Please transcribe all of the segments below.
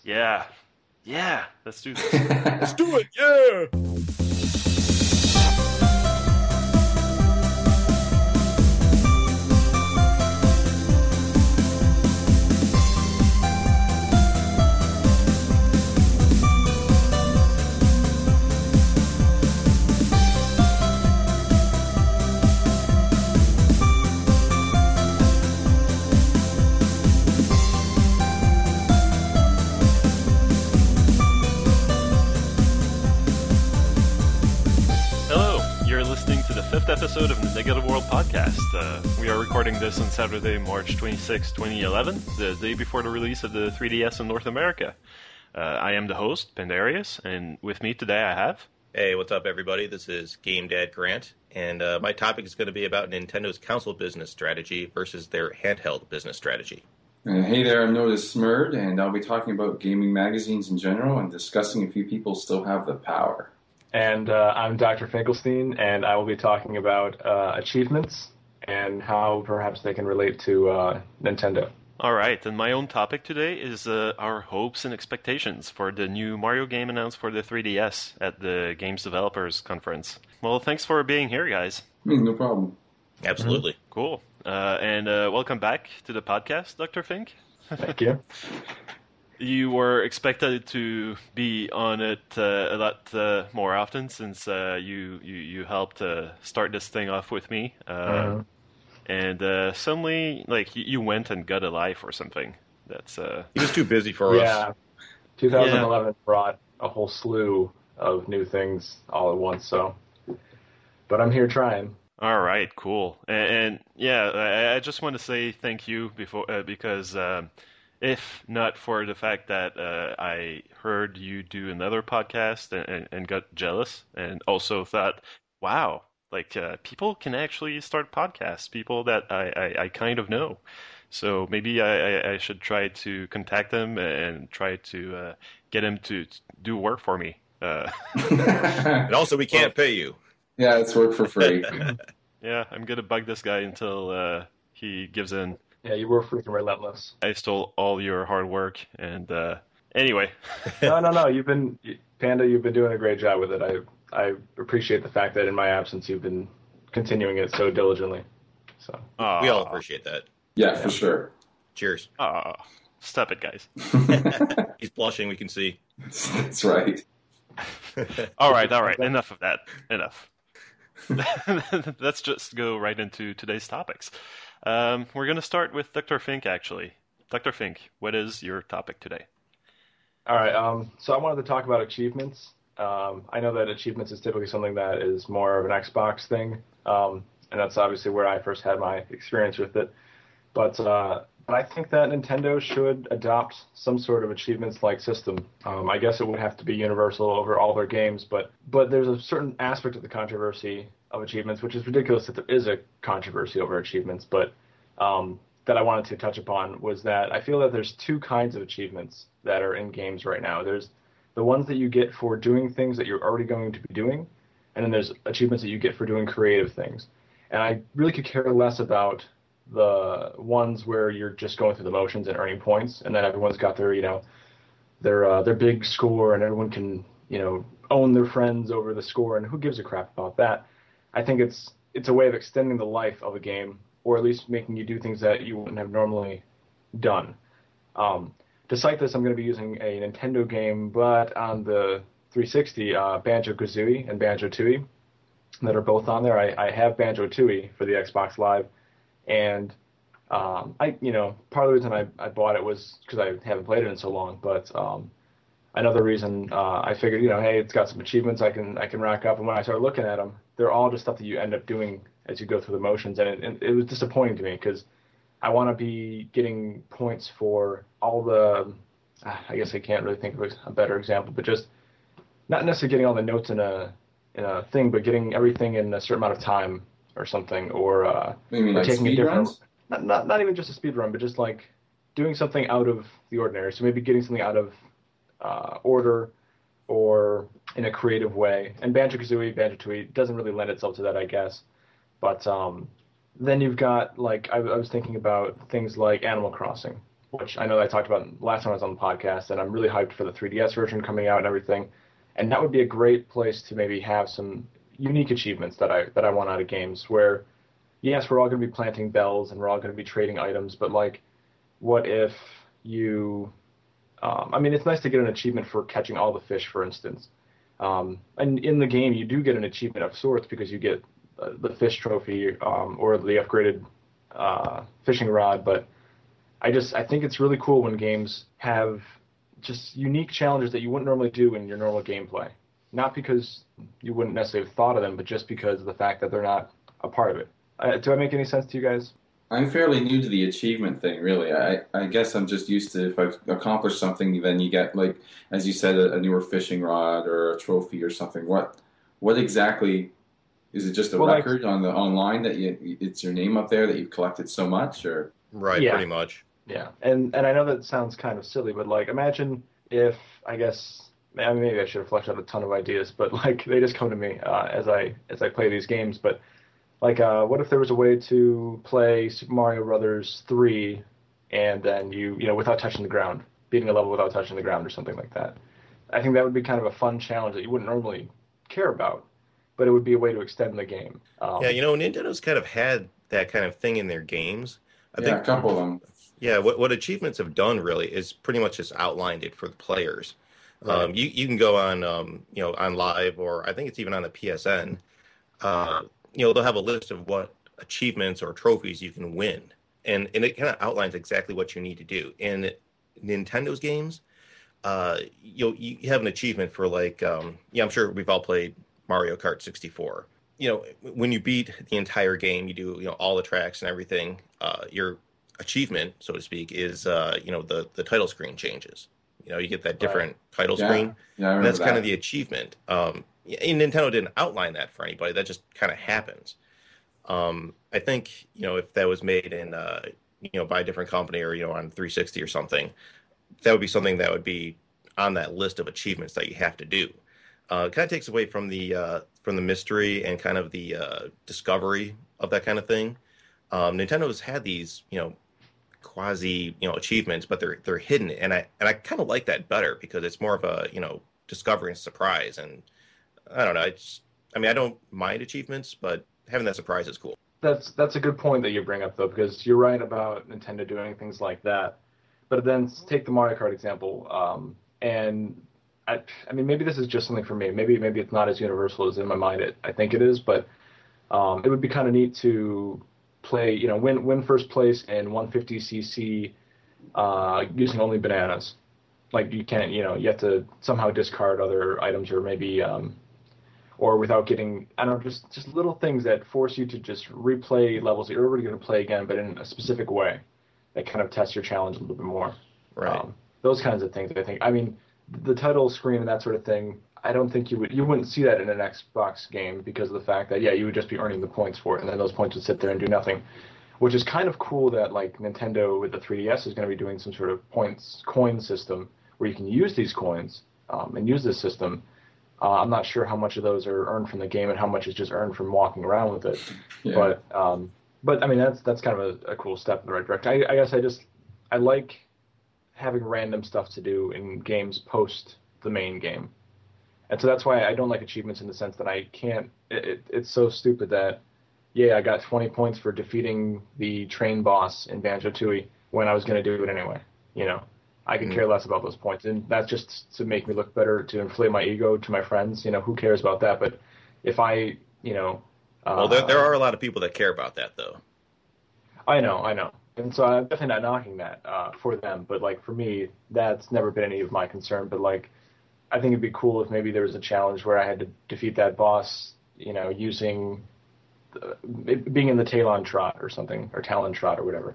Yeah. Yeah. Let's do this. Let's do it, yeah! Fifth episode of the Negative World podcast. We are recording this on Saturday, March 26, 2011, the day before the release of the 3DS in North America. I am the host, Pandarius, and with me today I have... Hey, what's up, everybody? This is Game Dad Grant, and my topic is going to be about Nintendo's console business strategy versus their handheld business strategy. Hey there, I'm Notice Smurd, and I'll be talking about gaming magazines in general and discussing if you people still have the power. And I'm Dr. Finkelstein, and I will be talking about achievements and how perhaps they can relate to Nintendo. All right, and my own topic today is our hopes and expectations for the new Mario game announced for the 3DS at the Games Developers Conference. Well, thanks for being here, guys. No problem. Absolutely. Cool. And welcome back to the podcast, Dr. Fink. Thank you. You were expected to be on it a lot more often since you helped start this thing off with me. And suddenly, like, you went and got a life or something. That's He was too busy for us. Yeah, 2011 brought a whole slew of new things all at once, so... But I'm here trying. All right, cool. And yeah, I just want to say thank you because... if not for the fact that I heard you do another podcast and got jealous and also thought, wow, like people can actually start podcasts, people that I kind of know. So maybe I should try to contact them and try to get him to do work for me. And also, we can't pay you. Yeah, it's work for free. Yeah, I'm going to bug this guy until he gives in. Yeah, you were freaking relentless. I stole all your hard work, and anyway. No. Panda, you've been doing a great job with it. I appreciate the fact that in my absence you've been continuing it so diligently. So we all appreciate that. Yeah, for sure. Cheers. Stop it, guys. He's blushing, we can see. That's right. All right. Enough of that. Enough. Let's just go right into today's topics. We're going to start with Dr. Fink, actually. Dr. Fink, what is your topic today? All right, so I wanted to talk about achievements. I know that achievements is typically something that is more of an Xbox thing, and that's obviously where I first had my experience with it. But I think that Nintendo should adopt some sort of achievements-like system. I guess it would have to be universal over all their games, but there's a certain aspect of the controversy of achievements, which is ridiculous that there is a controversy over achievements, but that I wanted to touch upon was that I feel that there's two kinds of achievements that are in games right now. There's the ones that you get for doing things that you're already going to be doing, and then there's achievements that you get for doing creative things. And I really could care less about the ones where you're just going through the motions and earning points, and then everyone's got their, their big score, and everyone can, own their friends over the score, and who gives a crap about that? I think it's a way of extending the life of a game, or at least making you do things that you wouldn't have normally done. To cite this, I'm going to be using a Nintendo game, but on the 360, Banjo-Kazooie and Banjo-Tooie, that are both on there. I have Banjo-Tooie for the Xbox Live, and part of the reason I bought it was because I haven't played it in so long, but another reason I figured, hey, it's got some achievements I can rack up, and when I started looking at them, they're all just stuff that you end up doing as you go through the motions, and it was disappointing to me because I want to be getting points for all the, I guess I can't really think of a better example, but just not necessarily getting all the notes in a thing, but getting everything in a certain amount of time or something, or like taking a speed different, runs? Not even just a speed run, but just like doing something out of the ordinary. So maybe getting something out of order or in a creative way. And Banjo-Kazooie, Banjo-Tooie doesn't really lend itself to that, I guess. But then you've got, like, I was thinking about things like Animal Crossing. which I know that I talked about last time I was on the podcast, and I'm really hyped for the 3DS version coming out and everything. And that would be a great place to maybe have some unique achievements that I want out of games where, yes, we're all going to be planting bells and we're all going to be trading items, but like, what if you, I mean, it's nice to get an achievement for catching all the fish, for instance. And in the game, you do get an achievement of sorts because you get the fish trophy or the upgraded fishing rod, but I think it's really cool when games have just unique challenges that you wouldn't normally do in your normal gameplay. Not because you wouldn't necessarily have thought of them, but just because of the fact that they're not a part of it. Do I make any sense to you guys? I'm fairly new to the achievement thing, really. I guess I'm just used to if I've accomplished something, then you get, like, as you said, a newer fishing rod or a trophy or something. What exactly is it? Just a Well, record on the online that it's your name up there that you've collected so much, or Right, Yeah. pretty much. Yeah, and I know that sounds kind of silly, but like imagine if I guess I mean, maybe I should have fleshed out a ton of ideas, but like they just come to me as I play these games. But like, what if there was a way to play Super Mario Brothers 3 and then you know without touching the ground, beating a level without touching the ground or something like that? I think that would be kind of a fun challenge that you wouldn't normally care about, but it would be a way to extend the game. Yeah, you know, Nintendo's kind of had that kind of thing in their games. I yeah, a think, couple of them. yeah, what achievements have done really is pretty much just outlined it for the players. Right. You can go on, you know, on live, or I think it's even on the PSN. You know, they'll have a list of what achievements or trophies you can win, and it kind of outlines exactly what you need to do. In Nintendo's games, you have an achievement for like, yeah, I'm sure we've all played Mario Kart 64. You know, when you beat the entire game, you do, you know, all the tracks and everything. Your achievement, so to speak, is you know, the title screen changes. You know, you get that different title Yeah, screen, yeah, I and that's remember kind of that. the achievement. And Nintendo didn't outline that for anybody. That just kind of happens. I think, you know, if that was made in you know, by a different company or, you know, on 360 or something, that would be something that would be on that list of achievements that you have to do. It kind of takes away from the mystery and kind of the discovery of that kind of thing. Nintendo's had these, you know, quasi, you know, achievements, but they're hidden, and I kind of like that better because it's more of a, you know, discovery and surprise. And I don't know, I mean, I don't mind achievements, but having that surprise is cool. That's a good point that you bring up though, because you're right about Nintendo doing things like that. But then take the Mario Kart example, and I mean maybe this is just something for me. Maybe it's not as universal as in my mind I think it is, but it would be kind of neat to play, you know, win first place in 150cc using only bananas. Like you can't, you know, you have to somehow discard other items or maybe or without getting, I don't know, just little things that force you to just replay levels that you're already going to play again, but in a specific way that kind of tests your challenge a little bit more. Right. Those kinds of things, I think. I mean, the title screen and that sort of thing, I don't think you wouldn't see that in an Xbox game because of the fact that, yeah, you would just be earning the points for it, and then those points would sit there and do nothing, which is kind of cool that, like, Nintendo with the 3DS is going to be doing some sort of coin system where you can use these coins and use this system. I'm not sure how much of those are earned from the game and how much is just earned from walking around with it. Yeah. But I mean that's kind of a cool step in the right direction. I guess I like having random stuff to do in games post the main game, and so that's why I don't like achievements in the sense that I can't. It's so stupid that yeah, I got 20 points for defeating the train boss in Banjo-Tooie when I was going to do it anyway. You know, I could care less about those points, and that's just to make me look better, to inflate my ego to my friends. You know, who cares about that? But if I, you know, Well, there are a lot of people that care about that, though. I know, and so I'm definitely not knocking that for them. But like for me, that's never been any of my concern. But like, I think it'd be cool if maybe there was a challenge where I had to defeat that boss, you know, using being in the Talon Trot or something, or Talon Trot or whatever.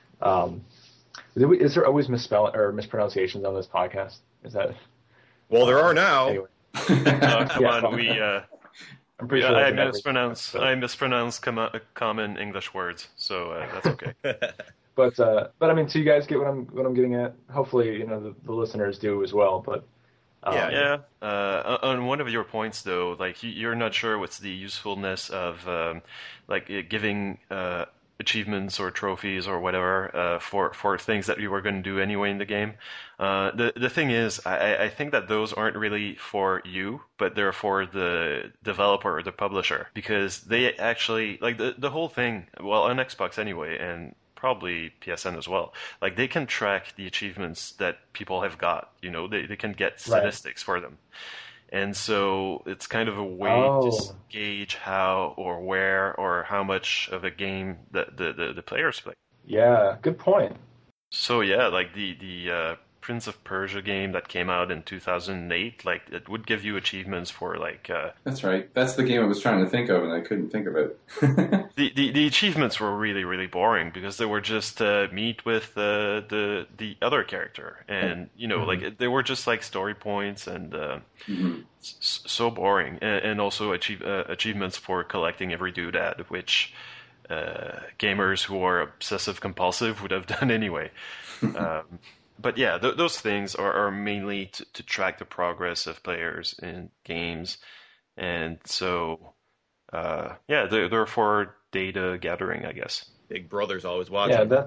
Is there always misspelling or mispronunciations on this podcast? Is that? Well, there are now. Anyway, Come Yeah. on, I'm pretty sure. I that's in every- mispronounce common English words, so that's okay. But I mean, so you guys get what I'm getting at. Hopefully, you know the listeners do as well. But Yeah. On one of your points, though, like you're not sure what's the usefulness of like giving achievements or trophies or whatever for things that you were going to do anyway in the game. The thing is, I think that those aren't really for you, but they're for the developer or the publisher, because they actually like the whole thing. Well, on Xbox anyway, and probably PSN as well. Like they can track the achievements that people have got. You know, they can get Right. statistics for them. And so it's kind of a way to Oh, gauge how or where or how much of a game the players play. yeah. Good point. So yeah, like the Prince of Persia game that came out in 2008, like it would give you achievements for like That's right. That's the game I was trying to think of, and I couldn't think of it. the achievements were really really boring because they were just meet with the other character, and you know like they were just like story points and Mhm. so boring, and also achievements for collecting every doodad, which gamers who are obsessive compulsive would have done anyway. Um, but yeah, those things are mainly to track the progress of players in games, and so yeah, they're for data gathering, I guess. Big Brother's always Yeah, watching.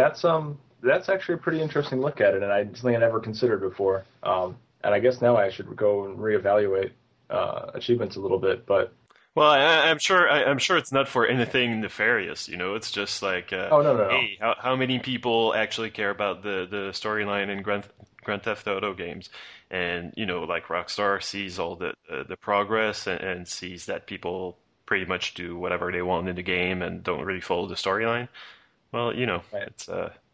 that's actually a pretty interesting look at it, and something I never considered before. And I guess now I should go and reevaluate achievements a little bit. But Well, I'm sure it's not for anything nefarious, you know. It's just like, oh no, no, no. hey, how many people actually care about the storyline in Grand Theft Auto games? And you know, like Rockstar sees all the progress and sees that people pretty much do whatever they want in the game and don't really follow the storyline. Well, you know, Right. it's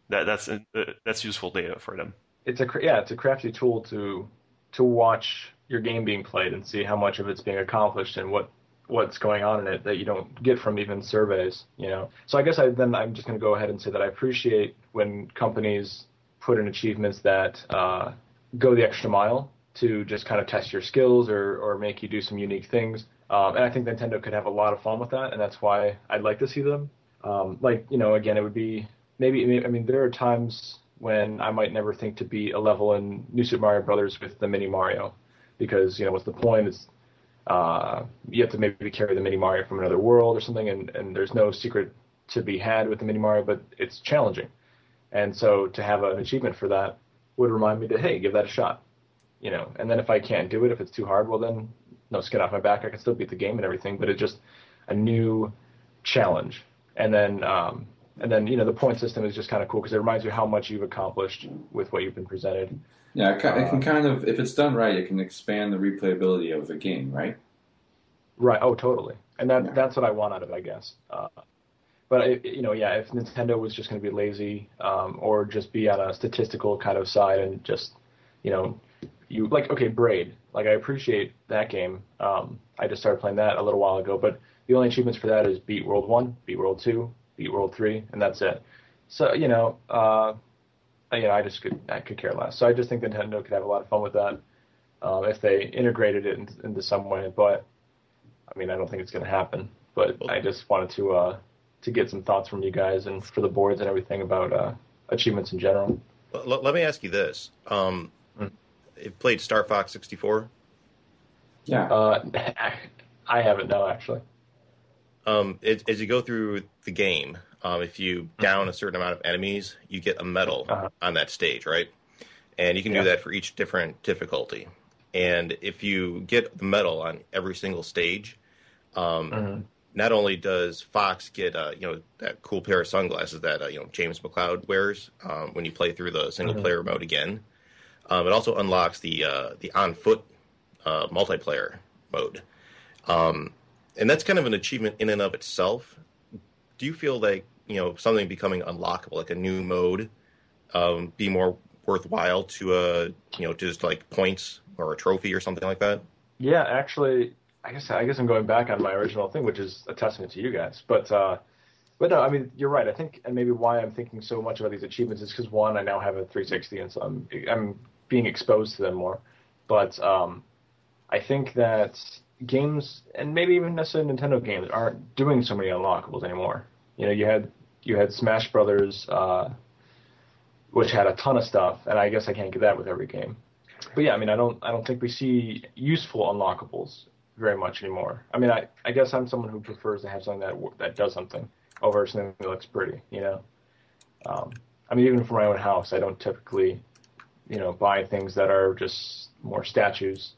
that's useful data for them. It's a crafty tool to watch your game being played and see how much of it's being accomplished and what's going on in it that you don't get from even surveys, you know. So I guess I'm just going to go ahead and say that I appreciate when companies put in achievements that go the extra mile to just kind of test your skills or make you do some unique things. And I think Nintendo could have a lot of fun with that, and that's why I'd like to see them. Like, you know, again, it would be maybe, I mean, there are times when I might never think to beat a level in New Super Mario Brothers with the Mini Mario, because, you know, what's the point? It's you have to maybe carry the Mini Mario from another world or something, and there's no secret to be had with the Mini Mario, but it's challenging. And so to have an achievement for that would remind me that, hey, give that a shot, you know. And then if I can't do it, if it's too hard, well then, no skin off my back. I can still beat the game and everything, but it's just a new challenge. And then you know the point system is just kind of cool because it reminds you how much you've accomplished with what you've been presented. Yeah, it can Uh, kind of, if it's done right, it can expand the replayability of the game, right? right. Oh, totally. And Yeah. that's what I want out of it, I guess. But you know, yeah, if Nintendo was just going to be lazy, or just be on a statistical kind of side and just, you know, you like okay, Braid. Like I appreciate that game. I just started playing that a little while ago, but the only achievements for that is beat World One, beat World Two, beat World Three, and that's it. So you know, I could care less. So I just think Nintendo could have a lot of fun with that if they integrated it into some way. But I mean, I don't think it's going to happen. But I just wanted to get some thoughts from you guys and for the boards and everything about achievements in general. Let me ask you this. Mm. You played Star Fox 64? Yeah. I haven't, no, actually. As you go through the game, if you down a certain amount of enemies, you get a medal Uh-huh. on that stage, right? And you can Yeah. do that for each different difficulty. And if you get the medal on every single stage, Mhm. not only does Fox get that cool pair of sunglasses that James McCloud wears when you play through the single player mode again, it also unlocks the on foot multiplayer mode, and that's kind of an achievement in and of itself. Do you feel like something becoming unlockable, like a new mode, be more worthwhile to just like points or a trophy or something like that? Yeah, actually, I guess I'm going back on my original thing, which is a testament to you guys. But no, I mean you're right. I think, and maybe why I'm thinking so much about these achievements is because one, I now have a 360, and so I'm being exposed to them more. But I think that games, and maybe even necessarily Nintendo games, aren't doing so many unlockables anymore. You know, you had Smash Brothers, which had a ton of stuff, and I guess I can't get that with every game. But yeah, I mean, I don't think we see useful unlockables very much anymore. I mean, I guess I'm someone who prefers to have something that does something. over something that looks pretty, I mean, even for my own house, I don't typically, buy things that are just more statues,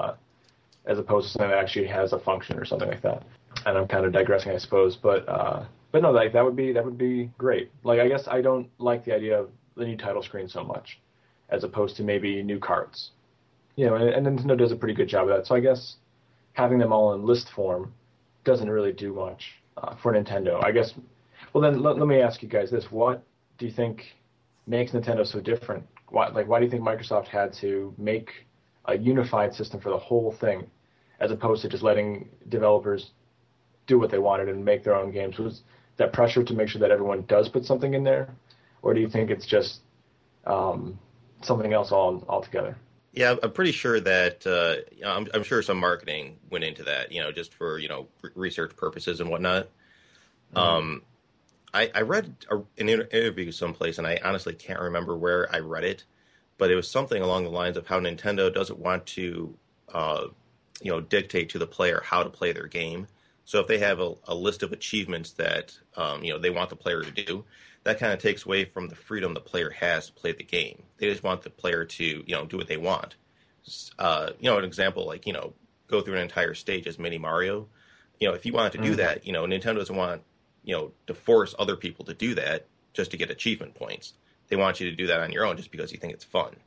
as opposed to something that actually has a function or something like that. And I'm kind of digressing, I suppose, but no, like that would be great. Like, I guess I don't like the idea of the new title screen so much, as opposed to maybe new cards. And Nintendo does a pretty good job of that. So I guess having them all in list form doesn't really do much for Nintendo. I guess. Well, then let me ask you guys this: what do you think makes Nintendo so different? Why do you think Microsoft had to make a unified system for the whole thing, as opposed to just letting developers do what they wanted and make their own games? Was that pressure to make sure that everyone does put something in there, or do you think it's just something else altogether? Yeah, I'm pretty sure that I'm sure some marketing went into that, just for research purposes and whatnot. Um, I read an interview someplace, and I honestly can't remember where I read it, but it was something along the lines of how Nintendo doesn't want to, dictate to the player how to play their game. So if they have a list of achievements that they want the player to do, that kind of takes away from the freedom the player has to play the game. They just want the player to do what they want. An example, like go through an entire stage as Mini Mario. If you wanted to do that, Nintendo doesn't want to force other people to do that just to get achievement points. They want you to do that on your own just because you think it's fun.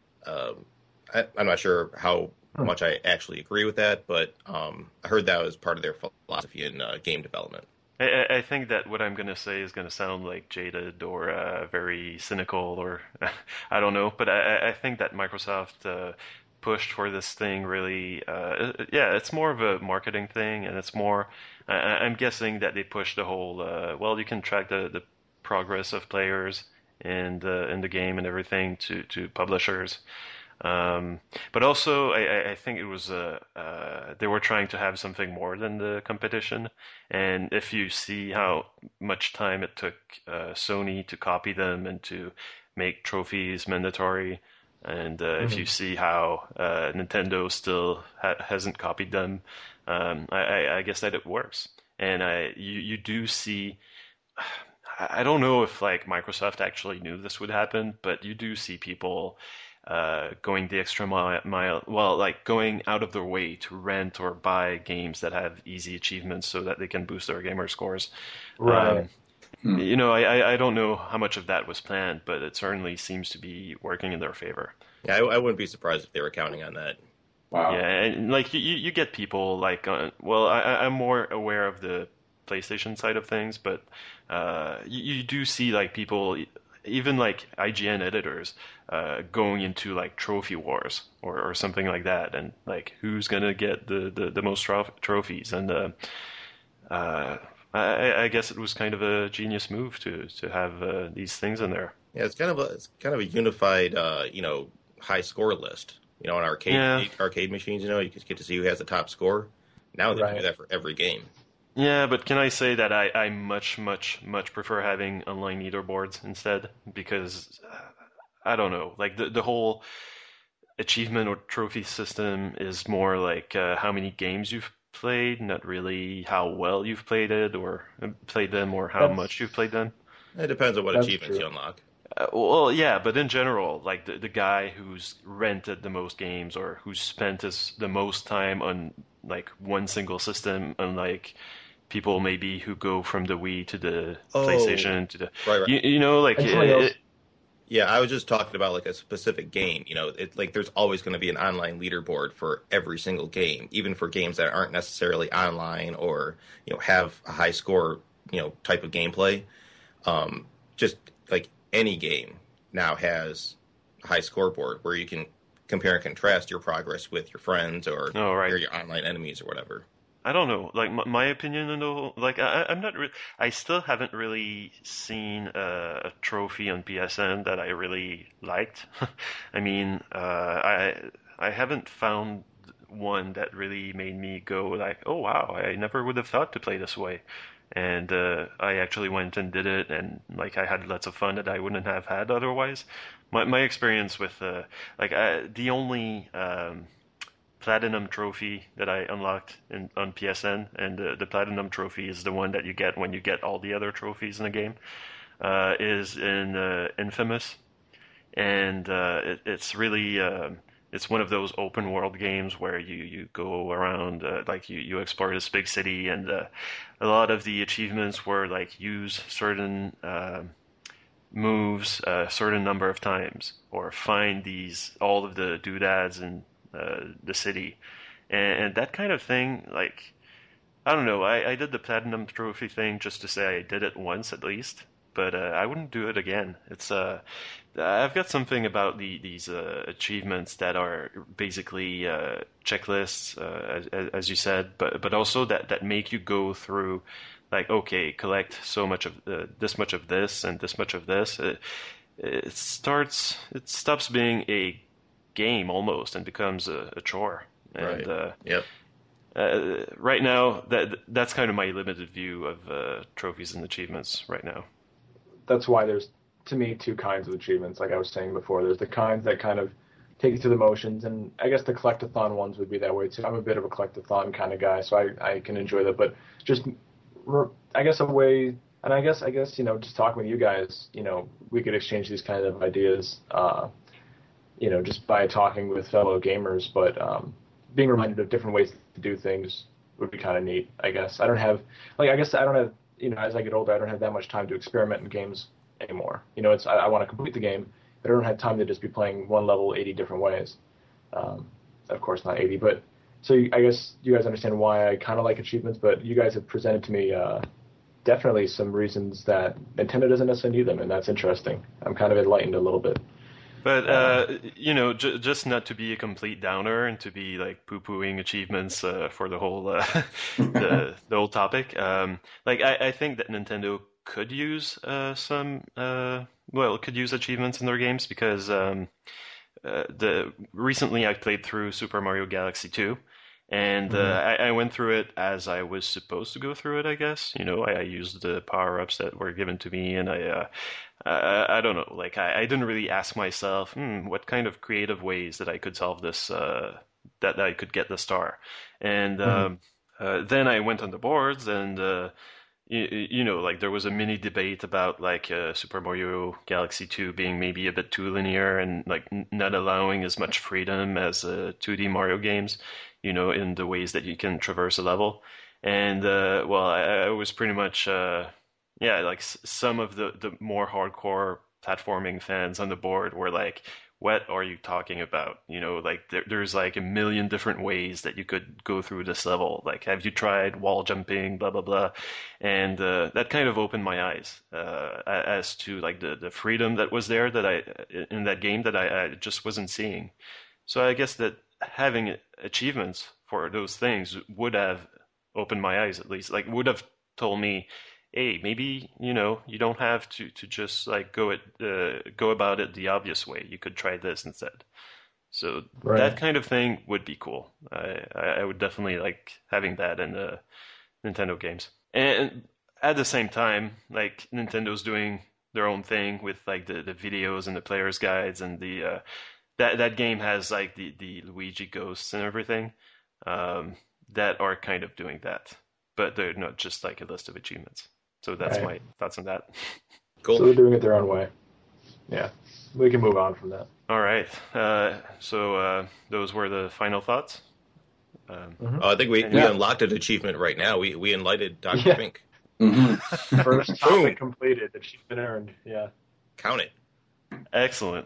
I'm not sure how much I actually agree with that, but I heard that was part of their philosophy in game development. I think that what I'm going to say is going to sound like jaded or very cynical, or I don't know, but I think that Microsoft pushed for this thing really. Yeah, it's more of a marketing thing, and it's more. I'm guessing that they pushed the whole. Well, you can track the progress of players and in the game and everything to publishers. But also, I think it was they were trying to have something more than the competition. And if you see how much time it took Sony to copy them and to make trophies mandatory, and if you see how Nintendo still hasn't copied them, I guess that it works. And you do see. I don't know if like Microsoft actually knew this would happen, but you do see people going the extra mile, well, like going out of their way to rent or buy games that have easy achievements so that they can boost their gamer scores. Right. I don't know how much of that was planned, but it certainly seems to be working in their favor. Yeah, I wouldn't be surprised if they were counting on that. Wow. Yeah, and like you get people like, well, I'm more aware of the PlayStation side of things, but you do see like people, even like IGN editors, going into like trophy wars or something like that, and like who's gonna get the most trophies, and I guess it was kind of a genius move to have these things in there. Yeah, it's kind of a unified high score list. On arcade machines, you just get to see who has the top score. Now they do that for every game. Yeah, but can I say that I much, much, much prefer having online leaderboards instead? Because I don't know, like the whole achievement or trophy system is more like how many games you've played, not really how well you've played it or played them or how much you've played them. It depends on what achievements you unlock. Well, yeah, but in general, like the guy who's rented the most games or who's spent the most time on like one single system, unlike people maybe who go from the Wii to the PlayStation to the right. Yeah, I was just talking about like a specific game. It's like there's always going to be an online leaderboard for every single game, even for games that aren't necessarily online or have a high score type of gameplay. Just like any game now has a high scoreboard where you can compare and contrast your progress with your friends or your online enemies or whatever. I don't know. Like my opinion, though, like I'm not. I still haven't really seen a trophy on PSN that I really liked. I mean, I haven't found one that really made me go like, oh wow, I never would have thought to play this way. And I actually went and did it, and like I had lots of fun that I wouldn't have had otherwise. My experience with the only Platinum Trophy that I unlocked on PSN, and the Platinum Trophy is the one that you get when you get all the other trophies in the game, is in Infamous. And it's really it's one of those open world games where you go around, like you explore this big city, and a lot of the achievements were like use certain moves a certain number of times, or find these all of the doodads in the city, and that kind of thing. Like, I don't know, I did the platinum trophy thing just to say I did it once at least, but I wouldn't do it again. It's I've got something about these achievements that are basically checklists, as you said, but also that make you go through, like, okay, collect so much of this much of this and this much of this. It stops being a game almost and becomes a chore. And Right. Yep. right now, that's kind of my limited view of trophies and achievements right now. That's why there's, to me, two kinds of achievements. Like I was saying before, there's the kinds that kind of take you through the motions, and I guess the collectathon ones would be that way too. I'm a bit of a collectathon kind of guy, so I can enjoy that. But just, I guess, a way, and I guess just talking with you guys, we could exchange these kind of ideas, just by talking with fellow gamers. But being reminded of different ways to do things would be kind of neat. I guess I don't have, as I get older, I don't have that much time to experiment in games anymore. I want to complete the game, but I don't have time to just be playing one level 80 different ways. Of course, not 80, but so I guess you guys understand why I kind of like achievements, but you guys have presented to me definitely some reasons that Nintendo doesn't necessarily need them, and that's interesting. I'm kind of enlightened a little bit. But just not to be a complete downer and to be like poo-pooing achievements for the whole the whole topic. I think that Nintendo could use could use achievements in their games, because recently I played through Super Mario Galaxy 2. And I went through it as I was supposed to go through it, I guess. I used the power-ups that were given to me, and I don't know. Like, I didn't really ask myself, what kind of creative ways that I could solve this, that I could get the star. And then I went on the boards, and like there was a mini debate about like Super Mario Galaxy 2 being maybe a bit too linear and like not allowing as much freedom as 2D Mario games. In the ways that you can traverse a level. And, I was pretty much, like some of the more hardcore platforming fans on the board were like, what are you talking about? Like there's like a million different ways that you could go through this level. Like, have you tried wall jumping, blah, blah, blah. And that kind of opened my eyes as to like the freedom that was there in that game that I just wasn't seeing. So I guess that having achievements for those things would have opened my eyes, at least, like would have told me, hey, maybe you don't have to just like go about it the obvious way. You could try this instead. So Right. that kind of thing would be cool. I would definitely like having that in the Nintendo games. And at the same time, like Nintendo's doing their own thing with like the videos and the player's guides, and the that game has like the Luigi ghosts and everything, that are kind of doing that, but they're not just like a list of achievements. So that's Right. my thoughts on that. Cool. So they're doing it their own way. Yeah, we can move on from that. All right. So those were the final thoughts. I think we Yeah. unlocked an achievement right now. We enlightened Dr. Yeah. Fink. First topic completed. Achievement earned. Yeah. Count it. Excellent.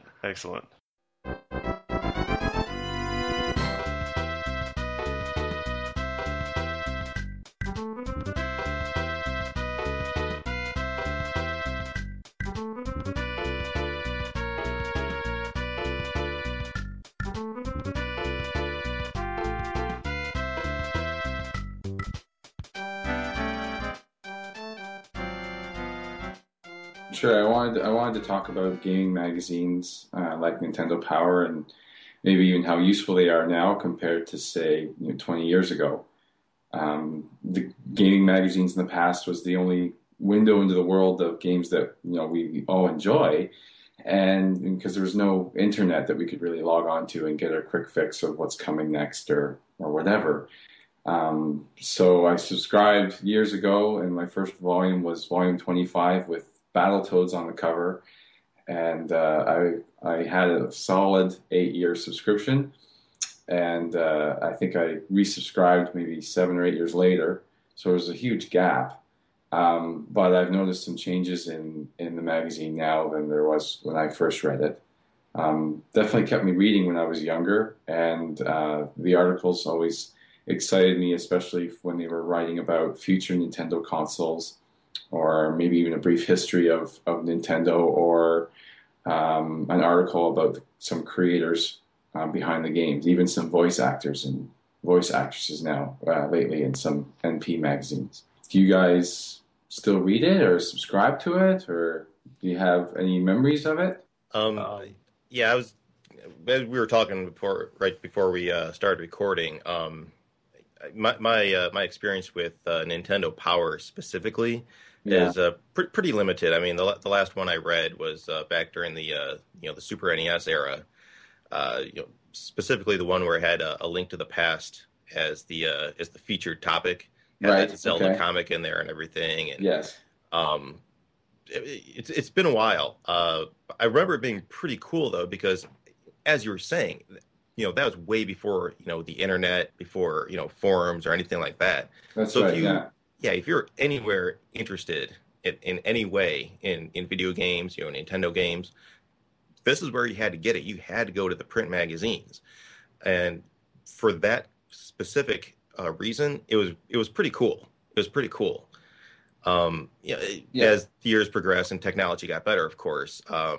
Sure, I wanted to talk about gaming magazines like Nintendo Power, and maybe even how useful they are now compared to, say, 20 years ago. The gaming magazines in the past was the only window into the world of games that we all enjoy, and because there was no internet that we could really log on to and get a quick fix of what's coming next or whatever. So I subscribed years ago, and my first volume was volume 25 with Battletoads on the cover, and I had a solid 8-year subscription, and I think I resubscribed maybe 7 or 8 years later, so there was a huge gap. But I've noticed some changes in the magazine now than there was when I first read it. Definitely kept me reading when I was younger, and the articles always excited me, especially when they were writing about future Nintendo consoles, or maybe even a brief history of Nintendo, or an article about some creators behind the games, even some voice actors and voice actresses now lately in some NP magazines. Do you guys still read it or subscribe to it, or do you have any memories of it? Yeah, I was. We were talking right before we started recording. My experience with Nintendo Power specifically is pretty limited. I mean, the last one I read was back during the the Super NES era. Specifically the one where it had a Link to the Past as the featured topic. Had that Zelda comic in there and everything. And, yes. It's been a while. I remember it being pretty cool though, because as you were saying, that was way before the internet, before forums or anything like that. That's so right. If you're anywhere interested in any way in video games, Nintendo games, this is where you had to get it. You had to go to the print magazines, and for that specific reason, it was pretty cool. It was pretty cool. As the years progressed and technology got better, of course,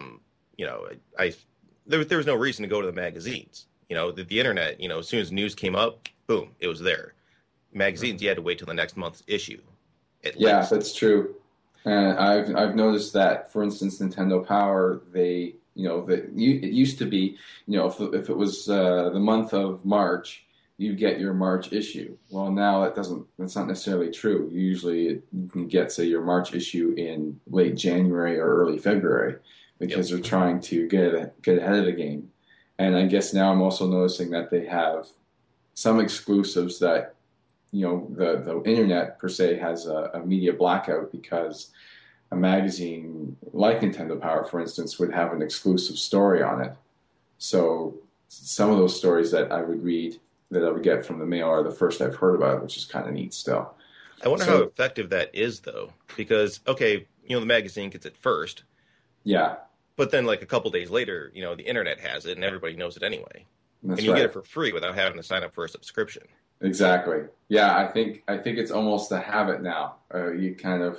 there was no reason to go to the magazines. The internet, as soon as news came up, boom, it was there. Magazines, you had to wait till the next month's issue. At least. That's true. And I've noticed that, for instance, Nintendo Power, it used to be, if it was the month of March, you get your March issue. Well, now that's not necessarily true. Usually you can get, say, your March issue in late January or early February, because they're trying to get ahead of the game. And I guess now I'm also noticing that they have some exclusives that, the internet per se has a media blackout, because a magazine like Nintendo Power, for instance, would have an exclusive story on it. So some of those stories that I would read, that I would get from the mail, are the first I've heard about, which is kind of neat still. I wonder how effective that is, though, because, the magazine gets it first. Yeah. But then, like, a couple days later, the internet has it, and everybody knows it anyway. That's and you get it for free without having to sign up for a subscription. Exactly. Yeah, I think it's almost a habit now. You kind of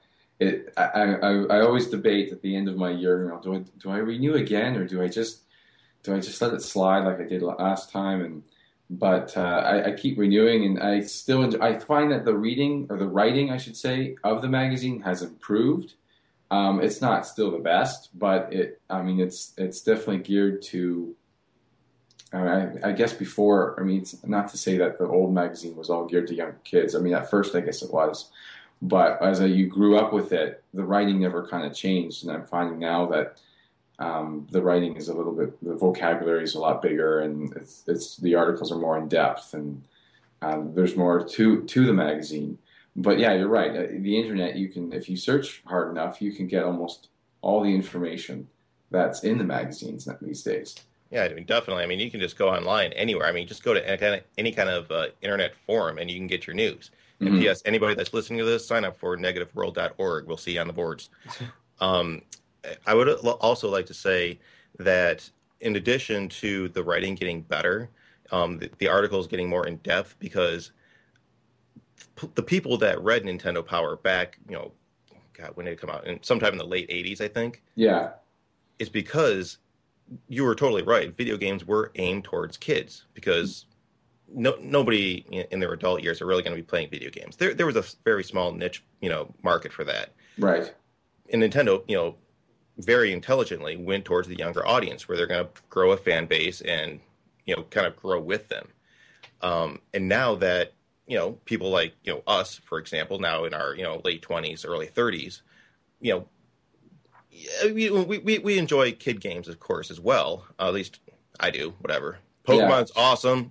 I always debate at the end of my year, do I renew again, or do I just let it slide like I did last time? But I keep renewing, and I still I find that the reading, or the writing, I should say, of the magazine has improved. It's not still the best, but it's definitely geared to. I guess before, it's not to say that the old magazine was all geared to young kids. At first, I guess it was, but as you grew up with it, the writing never kind of changed, and I'm finding now that the writing is the vocabulary is a lot bigger, and it's the articles are more in depth, and there's more to the magazine. But yeah, you're right. The internet, if you search hard enough, you can get almost all the information that's in the magazines these days. Yeah, definitely. You can just go online anywhere. Just go to any kind of internet forum, and you can get your news. Mm-hmm. And yes, anybody that's listening to this, sign up for negativeworld.org. We'll see you on the boards. I would also like to say that in addition to the writing getting better, the articles getting more in depth, because the people that read Nintendo Power back, when did it come out? Sometime in the late 80s, I think. Yeah. It's because you were totally right. Video games were aimed towards kids, because nobody in their adult years are really going to be playing video games. There was a very small niche, market for that. Right. And Nintendo, very intelligently went towards the younger audience, where they're going to grow a fan base and, kind of grow with them. And now that, people like, us, for example, now in our, late 20s, early 30s, Yeah, we enjoy kid games, of course, as well. At least I do. Whatever. Yeah. Pokemon's awesome.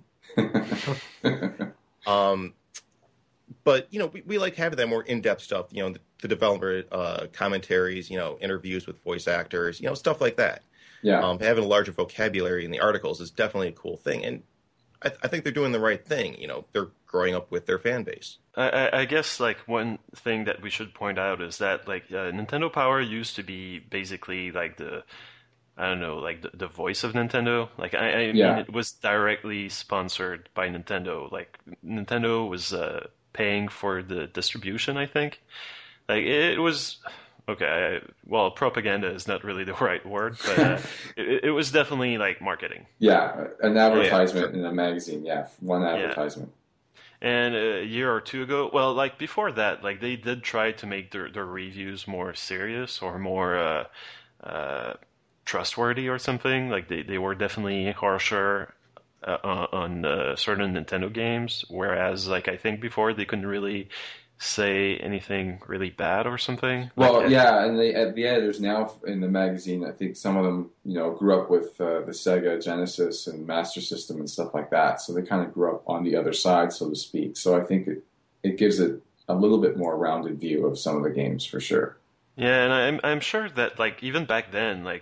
Um, but we like having that more in-depth stuff. The developer commentaries. Interviews with voice actors. Stuff like that. Yeah. Having a larger vocabulary in the articles is definitely a cool thing, and I think they're doing the right thing. They're growing up with their fan base. I guess like one thing that we should point out is that like Nintendo Power used to be basically like I don't know, like the voice of Nintendo. Like I Yeah. mean, it was directly sponsored by Nintendo. Like Nintendo was paying for the distribution, I think. Like it was okay. Well, propaganda is not really the right word, but it was definitely like marketing. Yeah, an Yeah. advertisement in a magazine. Yeah, one Yeah. advertisement. And a year or two ago, well, like before that, like they did try to make their reviews more serious or more uh, trustworthy or something. Like they were definitely harsher on certain Nintendo games, whereas like I think before they couldn't really say anything really bad or something. Well, Like, yeah, and the editors now in the magazine, I think some of them, grew up with the Sega Genesis and Master System and stuff like that, so they kind of grew up on the other side, so to speak. So I think it gives it a little bit more rounded view of some of the games for sure. yeah, and I'm sure that like even back then, like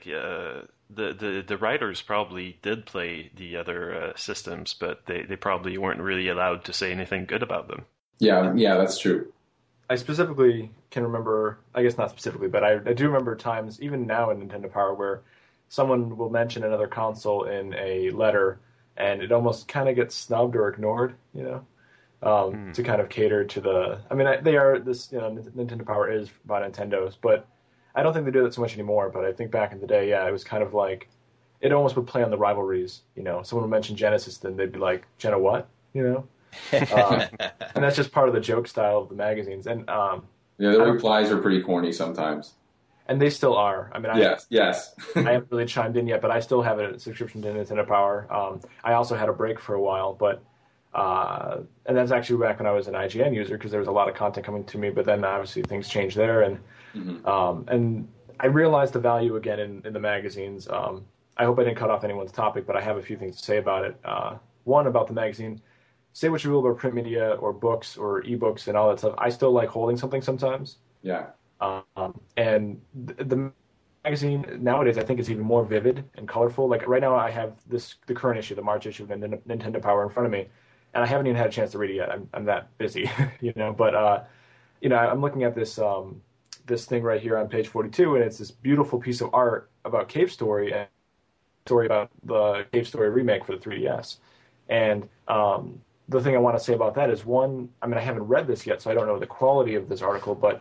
the writers probably did play the other systems, but they probably weren't really allowed to say anything good about them. Yeah, that's true. I specifically can remember, I guess not specifically, but I do remember times, even now in Nintendo Power, where someone will mention another console in a letter, and it almost kind of gets snubbed or ignored, to kind of cater to the. I mean, they are this, Nintendo Power is by Nintendo's, but I don't think they do that so much anymore. But I think back in the day, yeah, it was kind of like it almost would play on the rivalries. Someone would mention Genesis, then they'd be like, "Jenna, what?" And that's just part of the joke style of the magazines, and Yeah, the replies are pretty corny sometimes. and they still are. I mean, Yes. I haven't really chimed in yet, but I still have a subscription to Nintendo Power. I also had a break for a while, but and that's actually back when I was an IGN user because there was a lot of content coming to me. But then obviously things changed there, and and I realized the value again in the magazines. I hope I didn't cut off anyone's topic, but I have a few things to say about it. One, about the magazine. Say what you will about print media or books or ebooks and all that stuff. I still like holding something sometimes. Yeah. And the magazine nowadays, I think, is even more vivid and colorful. Like right now, I have the current issue, the March issue of Nintendo Power in front of me, and I haven't even had a chance to read it yet. I'm that busy, But I'm looking at this this thing right here on page 42, and it's this beautiful piece of art about Cave Story and story about the Cave Story remake for the 3DS. And the thing I want to say about that is one, I mean, I haven't read this yet, so I don't know the quality of this article, but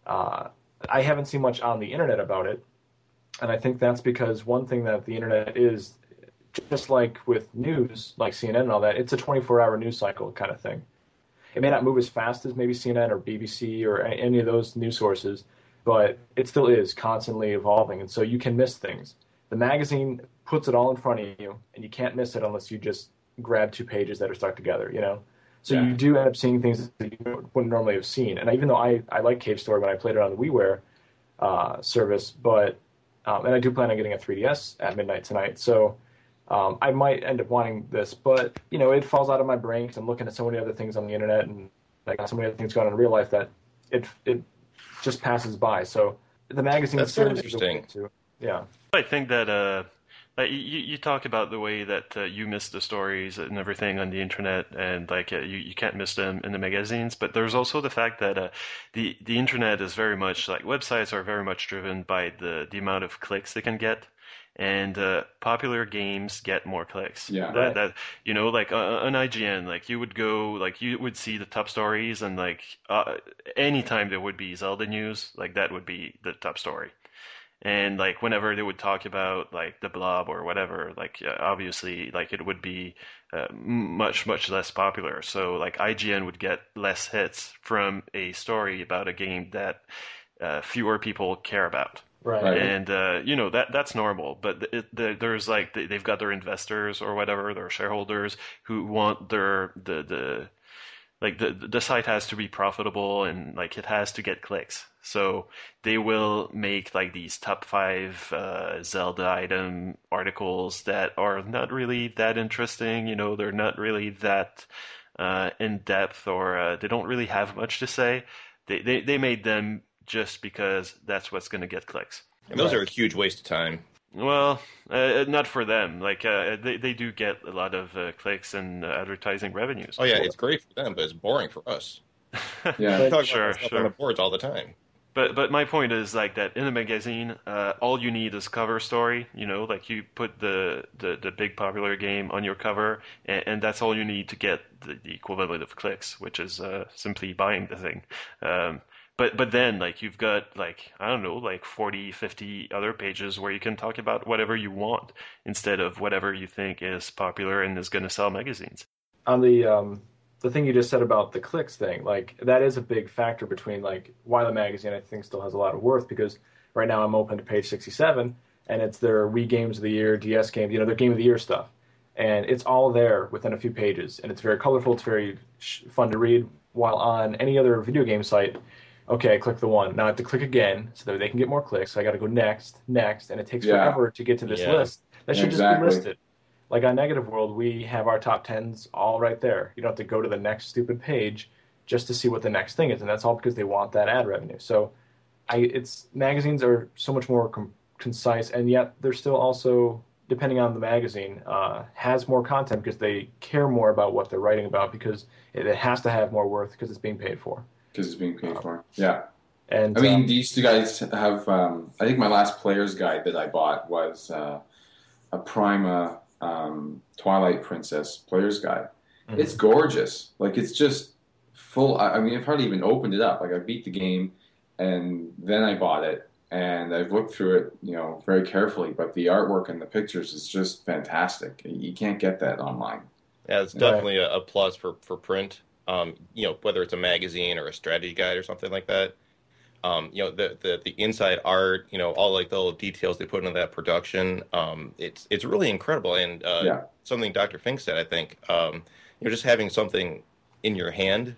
I haven't seen much on the internet about it. And I think that's because one thing that the internet is, just like with news, like CNN and all that, it's a 24-hour news cycle kind of thing. It may not move as fast as maybe CNN or BBC or any of those news sources, but it still is constantly evolving, and so you can miss things. The magazine puts it all in front of you, and you can't miss it unless you just grab two pages that are stuck together, So Yeah. you do end up seeing things that you wouldn't normally have seen. And even though I like Cave Story when I played it on the WiiWare service, but and I do plan on getting a 3DS at midnight tonight, so I might end up wanting this. But it falls out of my brain because I'm looking at so many other things on the internet and like so many other things going on in real life that it just passes by. So the magazine That's very serves as a way to, yeah. I think that like you talk about the way that you miss the stories and everything on the internet, and like you can't miss them in the magazines. But there's also the fact that the internet is very much like websites are very much driven by the amount of clicks they can get, and popular games get more clicks. Yeah. That like on IGN, like you would go, like you would see the top stories, and like anytime there would be Zelda news, like that would be the top story. And like whenever they would talk about like the Blob or whatever, like obviously like it would be much less popular. So like IGN would get less hits from a story about a game that fewer people care about. Right. And that's normal, but there's like they've got their investors or whatever, their shareholders who want the like the site has to be profitable and like it has to get clicks. So they will make like these top five Zelda item articles that are not really that interesting. They're not really that in depth, or they don't really have much to say. They made them just because that's what's going to get clicks. And those are a huge waste of time. Well, not for them. Like they do get a lot of clicks and advertising revenues. Oh yeah, it's great for them, but it's boring for us. Yeah. We talk Sure, about that stuff sure. on the boards all the time. But my point is like that in a magazine, all you need is cover story. Like you put the big popular game on your cover, and that's all you need to get the equivalent of clicks, which is simply buying the thing. But then like you've got like I don't know like 40, 50 other pages where you can talk about whatever you want instead of whatever you think is popular and is going to sell magazines. On the thing you just said about the clicks thing, like that is a big factor between like why the magazine I think still has a lot of worth, because right now I'm open to page 67 and it's their Wii Games of the Year, DS games, their Game of the Year stuff. And it's all there within a few pages, and it's very colorful, it's very fun to read. While on any other video game site, okay, I click the one. Now I have to click again so that they can get more clicks. So I got to go next, and it takes forever to get to this Yeah. list. That should Exactly. just be listed. Like on Negative World, we have our top tens all right there. You don't have to go to the next stupid page just to see what the next thing is, and that's all because they want that ad revenue. So, magazines are so much more concise, and yet they're still also, depending on the magazine, has more content because they care more about what they're writing about, because it has to have more worth because it's being paid for. Because it's being paid for. Yeah. And I mean, these two guys have. I think my last player's guide that I bought was a Prima Twilight Princess player's guide. Mhm. It's gorgeous. Like it's just full. I mean, I've hardly even opened it up. Like I beat the game, and then I bought it, and I've looked through it, very carefully. But the artwork and the pictures is just fantastic. You can't get that online. Yeah, it's definitely a plus for print. Whether it's a magazine or a strategy guide or something like that. The inside art, all like the little details they put into that production. It's really incredible. And something Dr. Fink said, I think, just having something in your hand,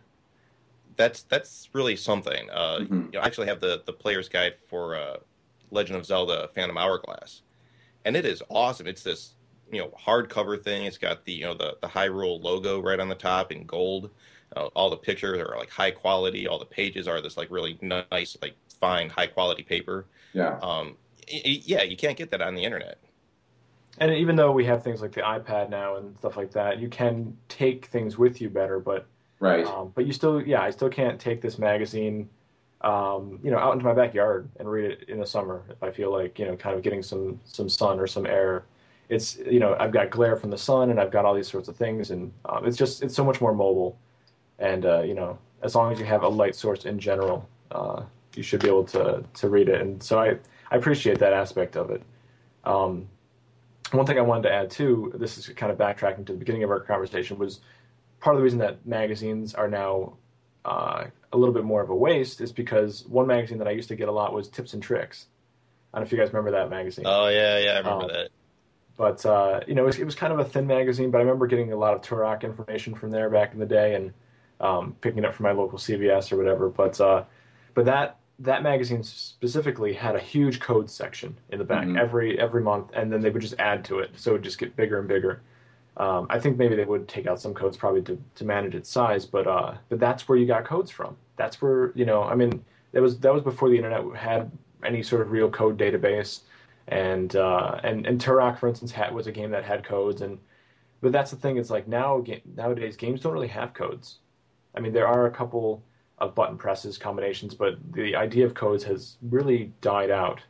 that's really something. I actually have the player's guide for Legend of Zelda: Phantom Hourglass, and it is awesome. It's this hardcover thing. It's got the Hyrule logo right on the top in gold. All the pictures are like high quality. All the pages are this like really nice, like fine, high quality paper. Yeah. Yeah, you can't get that on the internet. And even though we have things like the iPad now and stuff like that, you can take things with you better. But Right. but you still, I still can't take this magazine, out into my backyard and read it in the summer if I feel like, kind of getting some sun or some air. It's, I've got glare from the sun and I've got all these sorts of things, and it's so much more mobile. And, as long as you have a light source in general, you should be able to read it. And so I appreciate that aspect of it. One thing I wanted to add, too, this is kind of backtracking to the beginning of our conversation, was part of the reason that magazines are now a little bit more of a waste is because one magazine that I used to get a lot was Tips and Tricks. I don't know if you guys remember that magazine. Oh, yeah, I remember that. But, it was kind of a thin magazine, but I remember getting a lot of Turok information from there back in the day, and picking it up from my local CVS or whatever. But that magazine specifically had a huge code section in the back every month, and then they would just add to it, so it would just get bigger and bigger. I think maybe they would take out some codes probably to manage its size, but that's where you got codes from. That's where that was before the internet had any sort of real code database, and Turok, for instance, was a game that had codes, but that's the thing. It's like nowadays games don't really have codes. I mean, there are a couple of button presses combinations, but the idea of codes has really died out.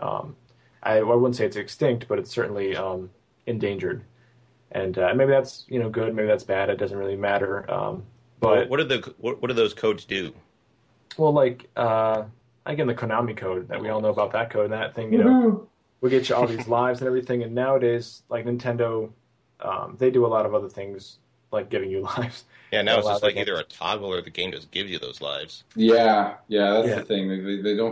I wouldn't say it's extinct, but it's certainly endangered. And maybe that's good, maybe that's bad. It doesn't really matter. But what do those codes do? Well, like again, the Konami code that we all know about, that code, and that thing, will get you all these lives and everything. And nowadays, like Nintendo, they do a lot of other things like giving you lives. Yeah, now it's just like either a toggle or the game just gives you those lives. Yeah, that's the thing. They don't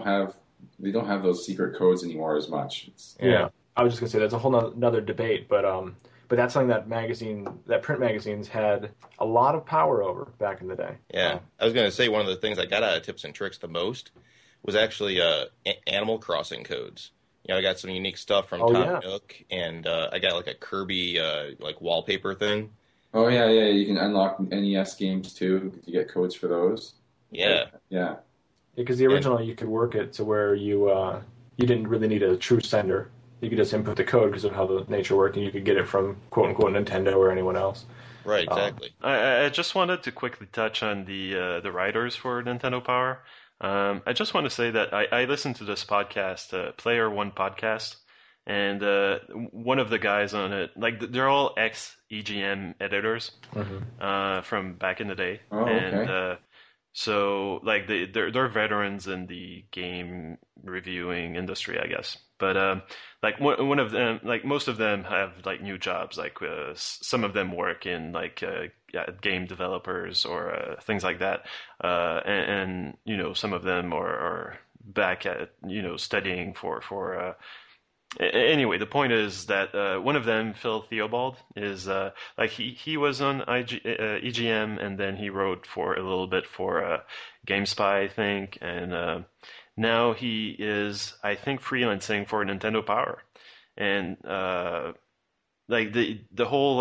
have those secret codes anymore as much. I was just gonna say that's a whole nother debate, but But that's something that print magazines had a lot of power over back in the day. Yeah, I was going to say one of the things I got out of Tips and Tricks the most was actually Animal Crossing codes. I got some unique stuff from Oh Tom yeah, Nook, and I got like a Kirby like wallpaper thing. Oh yeah, yeah. You can unlock NES games too. You get codes for those. Yeah, Yeah. because the and original you could work it to where you didn't really need a true sender. You could just input the code because of how the nature worked, and you could get it from quote unquote Nintendo or anyone else. right, Um, exactly. I just wanted to quickly touch on the writers for Nintendo Power. I just want to say that I listened to this podcast, Player One podcast, and one of the guys on it, like they're all ex EGM editors mhm. from back in the day, Oh, and okay. so like they're veterans in the game reviewing industry, I guess. But like one of them, like most of them have like new jobs. Like some of them work in like yeah, game developers or things like that. And some of them are back at studying for anyway, the point is that one of them, Phil Theobald, is like he was on EGM, and then he wrote for a little bit for GameSpy, I think, and now he is, I think, freelancing for Nintendo Power, and like the whole.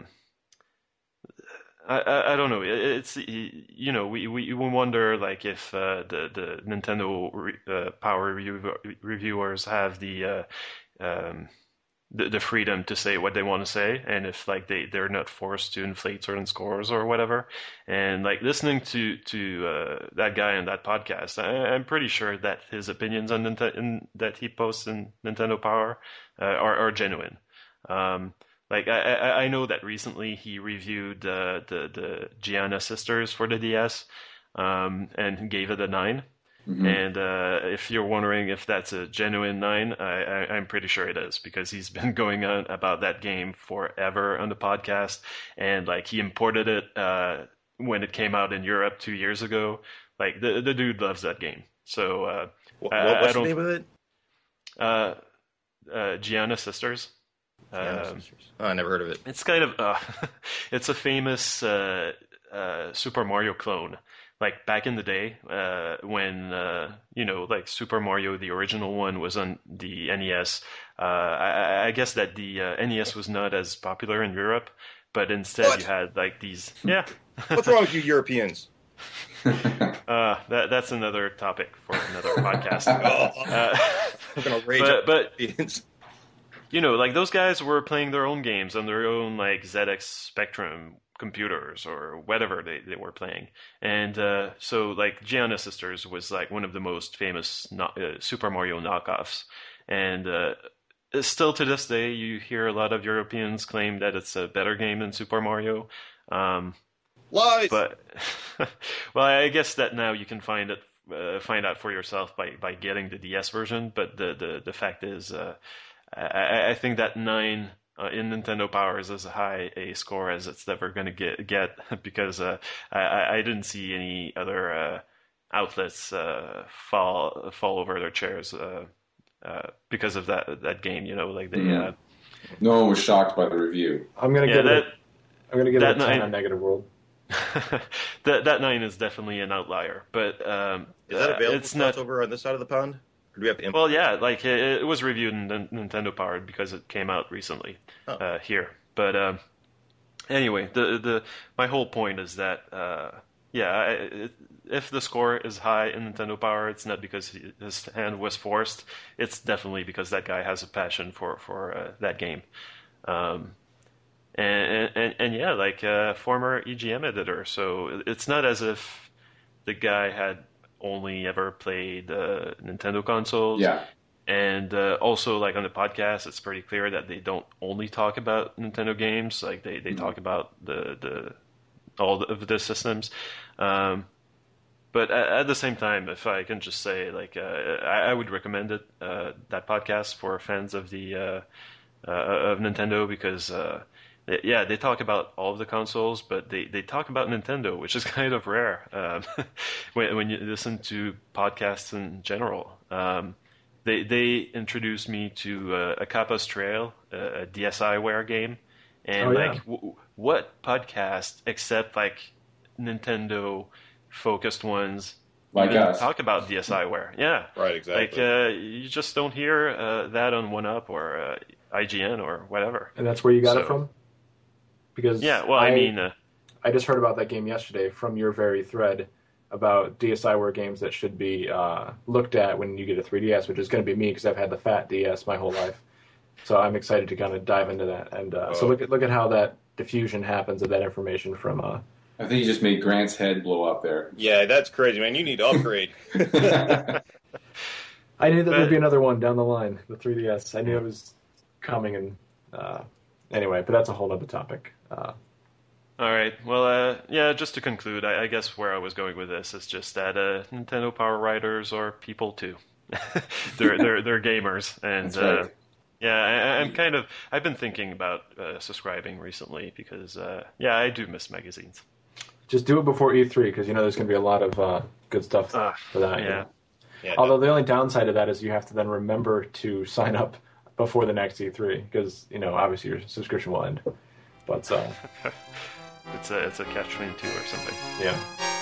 I don't know. It's we wonder like if the Nintendo Power reviewers have um, the freedom to say what they want to say, and if like they're not forced to inflate certain scores or whatever. And like listening to that guy on that podcast, I'm pretty sure that his opinions on that he posts in Nintendo Power are genuine. Um, like I know that recently he reviewed the Gianna Sisters for the DS, and gave it a 9. Hmm. And if you're wondering if that's a genuine 9, I'm pretty sure it is because he's been going on about that game forever on the podcast, and like he imported it when it came out in Europe 2 years ago. Like the dude loves that game. So I What's the don't. name of it? Uh, Gianna Sisters. Gianna Um, Sisters. Oh, I never heard of it. it's kind of it's a famous Super Mario clone. Like back in the day, when like Super Mario, the original one, was on the NES. I guess that the NES was not as popular in Europe, but instead you What? had like these. Yeah, What's wrong with you Europeans? that's another topic for another podcast. Oh, Uh, I'm gonna rage at but Europeans. like those guys were playing their own games on their own like ZX Spectrum computers or whatever they were playing. And so like Gianna Sisters was like one of the most famous Super Mario knockoffs. And still to this day, you hear a lot of Europeans claim that it's a better game than Super Mario. Um, Lies. but well, I guess that now you can find out for yourself by getting the DS version. But the fact is, I think that 9 in Nintendo Power is as high a score as it's ever going to get because I didn't see any other outlets fall over their chairs because of that game. Like they Hmm. No one was shocked by the review. I'm gonna yeah give it. I'm gonna give it that a 10 9 on Negative World. that 9 is definitely an outlier, but Is that available it's to us not. over on this side of the pond? Or do we have to Well, import? yeah, like it was reviewed in Nintendo Powered because it came out recently Oh, here. But anyway, the my whole point is that yeah, if the score is high in Nintendo Power, it's not because his hand was forced. It's definitely because that guy has a passion for that game. Um, and yeah, like former EGM editor, so it's not as if the guy had only ever played Nintendo consoles. Yeah. And also, like on the podcast, it's pretty clear that they don't only talk about Nintendo games. Like they Mhm. talk about the all of the systems. Um, but at the same time, if I can just say, like I would recommend it that podcast for fans of the of Nintendo because yeah, they talk about all of the consoles, but they talk about Nintendo, which is kind of rare when you listen to podcasts in general. They introduced me to a Kappa's Trail, a DSiWare game, And Oh, yeah. like, what podcast except like Nintendo focused ones Like even us. talk about DSiWare? Yeah, Right, like exactly. you just don't hear that on 1UP or IGN or whatever. And that's where you got it So from? Because yeah, well, I mean, I just heard about that game yesterday from your very thread about DSiWare games that should be looked at when you get a 3DS, which is going to be me because I've had the fat DS my whole life. So I'm excited to kind of dive into that. And so look at how that diffusion happens of that information from. I think you just made Grant's head blow up there. Yeah, that's crazy, man. You need to upgrade. I knew that But- there'd be another one down the line, the 3DS. I knew it was coming, and anyway, but that's a whole other topic. all right. Well, yeah. Just to conclude, I guess where I was going with this is just that Nintendo Power Riders are people too. they're gamers, and That's right. yeah, I've been thinking about subscribing recently because yeah, I do miss magazines. Just do it before E3 because you know there's going to be a lot of good stuff for that. you Yeah. know. Yeah, Although the only downside of that is you have to then remember to sign up before the next E3 because you know obviously your subscription will end. But It's a catch-22 or something. yeah.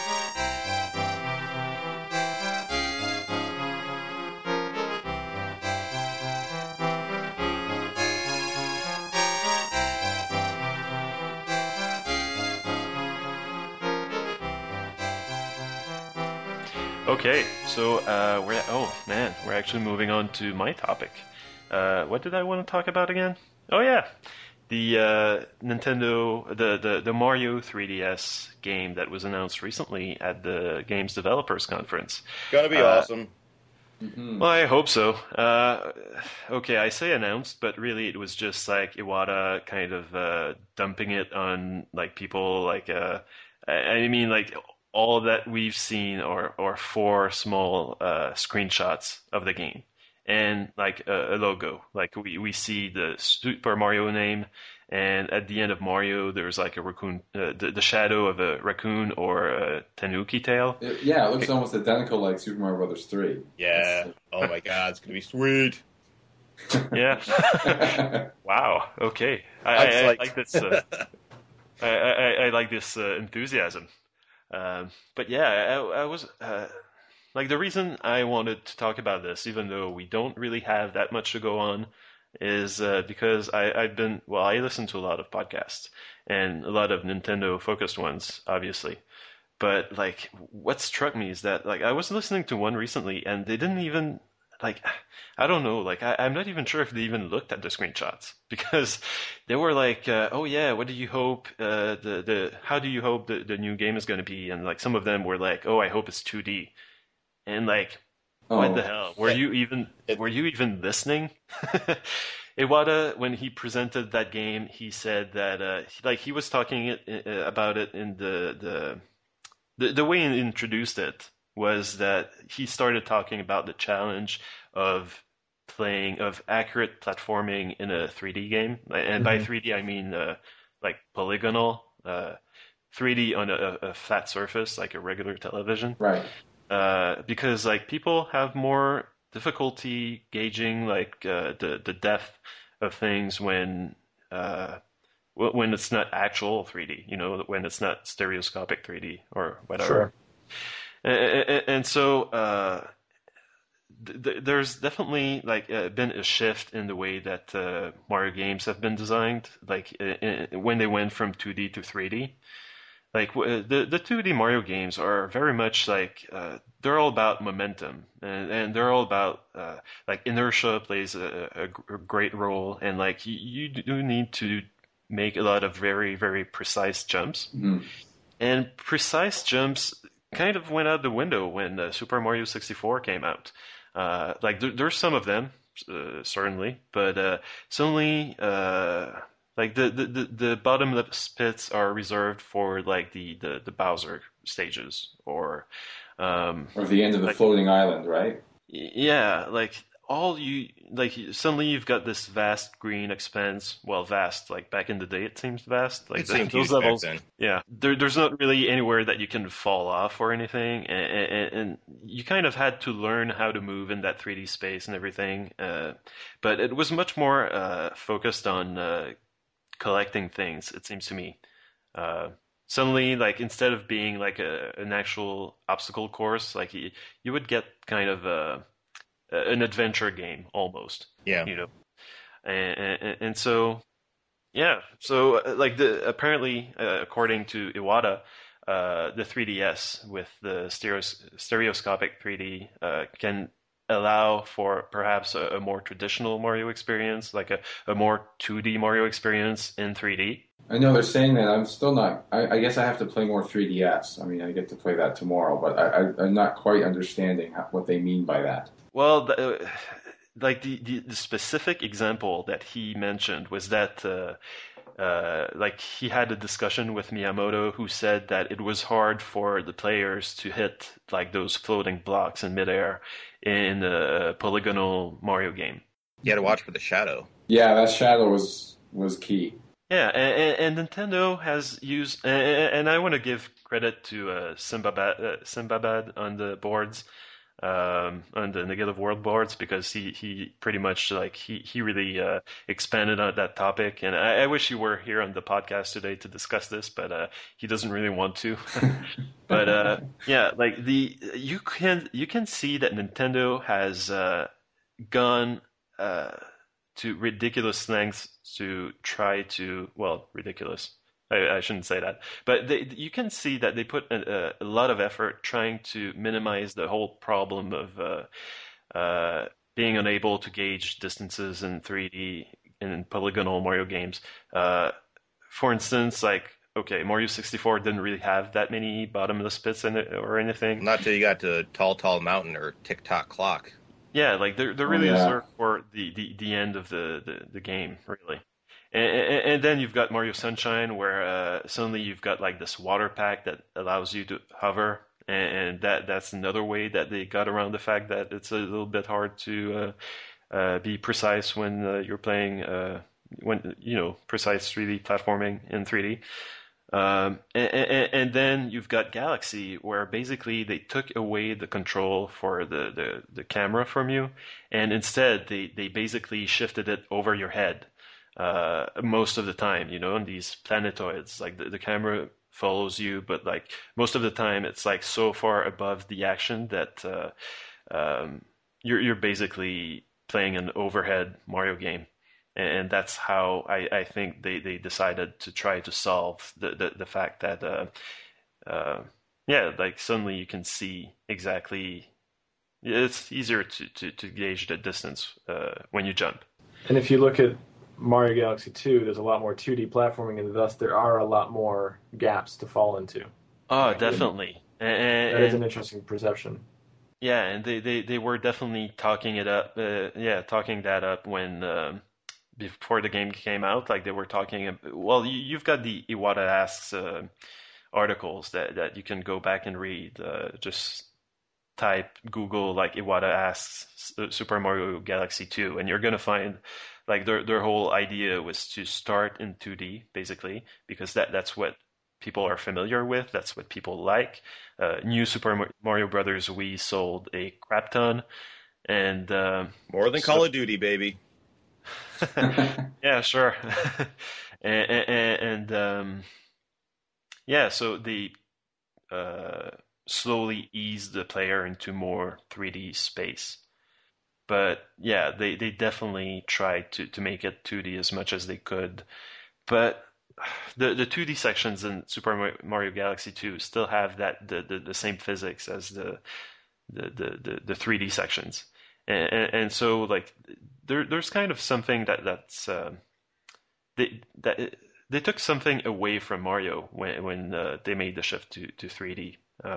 Okay, so we're actually moving on to my topic. What did I want to talk about again? Oh yeah, the Nintendo, the Mario 3DS game that was announced recently at the Games Developers Conference. gonna be awesome. Well, I hope so. Okay, I say announced, but really it was just like Iwata kind of dumping it on like people like I mean like all that we've seen are four small screenshots of the game and like a logo. Like we see the Super Mario name, and at the end of Mario there's like a raccoon, the shadow of a raccoon or a tanuki tail. Yeah, it looks almost identical like Super Mario Brothers 3. Yeah. Oh my God, it's gonna be sweet. Yeah. Wow. Okay. I'm I psyched. like this. I like this enthusiasm. But yeah, I was like the reason I wanted to talk about this, even though we don't really have that much to go on, is because I listen to a lot of podcasts and a lot of Nintendo focused ones, obviously. But like, what struck me is that like I was listening to one recently, and they didn't even like I don't know, like I'm not even sure if they even looked at the screenshots because they were like, oh yeah, what do you hope how do you hope the new game is going to be? And like some of them were like, oh, I hope it's 2D, and like what the hell? Were you even listening? Iwata, when he presented that game, he said that like he was talking about it in the way he introduced it was that he started talking about the challenge of accurate platforming in a 3D game. And by 3D, I mean like polygonal, 3D on a flat surface, like a regular television. Right. Because like people have more difficulty gauging like the depth of things when it's not actual 3D, you know, when it's not stereoscopic 3D or whatever. Sure. And so there's definitely like been a shift in the way that Mario games have been designed, like when they went from 2D to 3D. Like the 2D Mario games are very much like they're all about momentum, and they're all about like inertia plays a great role, and like you do need to make a lot of very, very precise jumps. And precise jumps kind of went out the window when Super Mario 64 came out. Like there's some of them, certainly, but certainly like the bottomless pits are reserved for like the Bowser stages or the end of the floating island, right? yeah, like suddenly you've got this vast green expanse. Well, vast, like back in the day it seems vast. Like It seemed those huge back levels. then. Yeah, there's not really anywhere that you can fall off or anything, and you kind of had to learn how to move in that 3D space and everything. But it was much more focused on collecting things. It seems to me. Suddenly, like instead of being like an actual obstacle course, like you would get kind of an adventure game almost. Yeah. You know, and so yeah, so like apparently according to Iwata, the 3DS with the stereoscopic 3D can allow for perhaps a more traditional Mario experience, like a more 2D Mario experience in 3D. I know they're saying that. I'm still not. I guess I have to play more 3DS. I mean, I get to play that tomorrow, but I'm not quite understanding what they mean by that. Well, like the specific example that he mentioned was that like he had a discussion with Miyamoto, who said that it was hard for the players to hit like those floating blocks in midair in a polygonal Mario game. You had to watch for the shadow. Yeah, that shadow was key. Yeah, and Nintendo has used, and I want to give credit to Simbabad on the boards, on the Negative World boards, because he pretty much like he really expanded on that topic, and I wish he were here on the podcast today to discuss this, but he doesn't really want to. But yeah, like you can see that Nintendo has gone to ridiculous lengths to try to, well, ridiculous. I shouldn't say that, but you can see that they put a lot of effort trying to minimize the whole problem of being unable to gauge distances in 3D in polygonal Mario games. For instance, like, okay, Mario 64 didn't really have that many bottomless pits in it or anything. Not till you got to Tall Mountain or Tick Tock Clock. Yeah, like they're really reserved for the end of the game, really. And then you've got Mario Sunshine, where suddenly you've got like this water pack that allows you to hover, and that's another way that they got around the fact that it's a little bit hard to be precise when you're playing precise 3D platforming in 3D. And then you've got Galaxy, where basically they took away the control for the camera from you, and instead they basically shifted it over your head most of the time, in these planetoids. Like the camera follows you, but like most of the time it's like so far above the action that you're basically playing an overhead Mario game. And that's how I think they decided to try to solve the fact that like suddenly you can see exactly. It's easier to gauge the distance when you jump. And if you look at Mario Galaxy 2, there's a lot more 2D platforming, and thus there are a lot more gaps to fall into. Oh, definitely. That is an interesting perception. Yeah, and they were definitely talking that up when. Before the game came out, like they were talking. Well, you've got the Iwata Asks articles that you can go back and read. Just type Google like Iwata Asks Super Mario Galaxy 2, and you're gonna find like their whole idea was to start in 2D basically, because that's what people are familiar with. That's what people like. New Super Mario Brothers Wii sold a crap ton, and more than Call of Duty, baby. Yeah, sure. and so they slowly ease the player into more 3D space. But yeah, they definitely tried to make it 2D as much as they could. But the 2D sections in Super Mario Galaxy 2 still have the same physics as the 3D sections. And so like there's kind of something that's they took something away from Mario when they made the shift to 3D.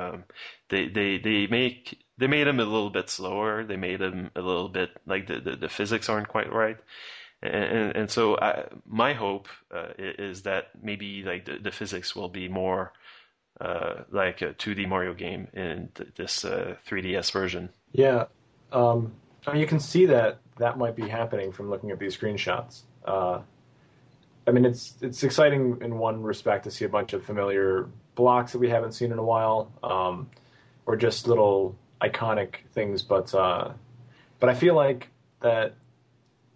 They made him a little bit slower. They made him a little bit like the physics aren't quite right. And so my hope is that maybe like the physics will be more like a 2D Mario game in this 3DS version. Yeah. I mean, you can see that might be happening from looking at these screenshots. I mean, it's exciting in one respect to see a bunch of familiar blocks that we haven't seen in a while, or just little iconic things. But I feel like that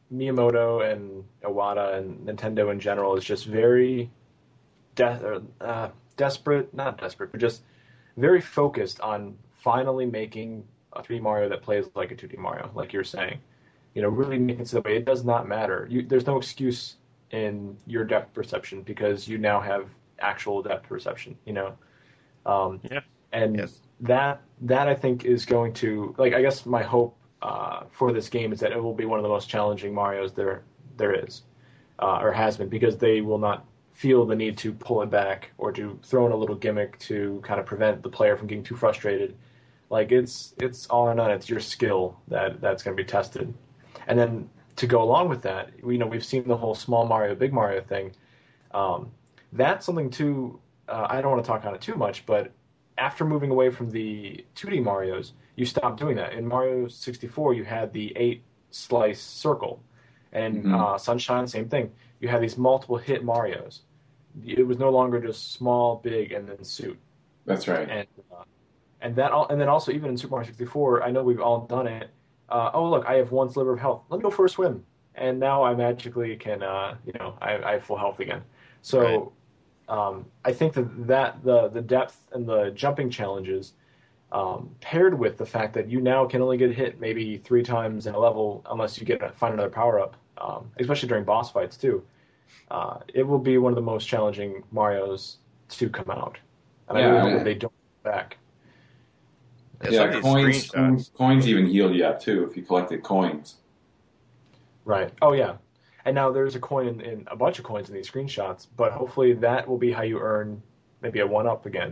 Miyamoto and Iwata and Nintendo in general is just very desperate, not desperate, but just very focused on finally making a 3D Mario that plays like a 2D Mario, like you're saying. Really making it so that way it does not matter. There's no excuse in your depth perception because you now have actual depth perception. Yeah. And Yes. that I think is going to, like, I guess my hope for this game is that it will be one of the most challenging Marios there is, or has been, because they will not feel the need to pull it back or to throw in a little gimmick to kind of prevent the player from getting too frustrated. Like, it's all or none. It's your skill that's going to be tested. And then to go along with that, we've seen the whole small Mario, big Mario thing. That's something too. I don't want to talk on it too much, but after moving away from the 2D Marios, you stopped doing that. In Mario 64, you had the 8-slice circle, and Sunshine, same thing. You had these multiple hit Marios. It was no longer just small, big, and then suit. That's right. And then also even in Super Mario 64, I know we've all done it. Oh, look, I have one sliver of health. Let me go for a swim, and now I magically can, I have full health again. So. Right. I think that the depth and the jumping challenges, paired with the fact that you now can only get hit maybe 3 times in a level unless you find another power up, especially during boss fights too. It will be one of the most challenging Marios to come out, and I really hope that they don't go back. Yeah, coins even heal you up too if you collected coins. Right. Oh yeah. And now there's a coin in a bunch of coins in these screenshots, but hopefully that will be how you earn maybe a 1-up again.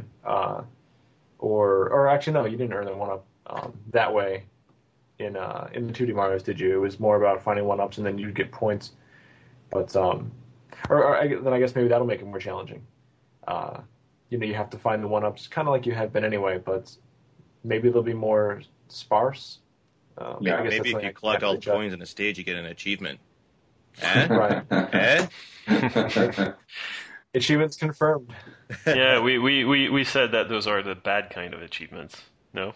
Or actually, no, you didn't earn a 1-up that way in the 2D Marios, did you? It was more about finding 1-ups and then you'd get points. But then I guess maybe that'll make it more challenging. You have to find the 1-ups, kind of like you have been anyway, but maybe they'll be more sparse. Yeah, maybe if you collect all the coins in a stage, you get an achievement. Right. Achievements confirmed. Yeah, we said that those are the bad kind of achievements. No.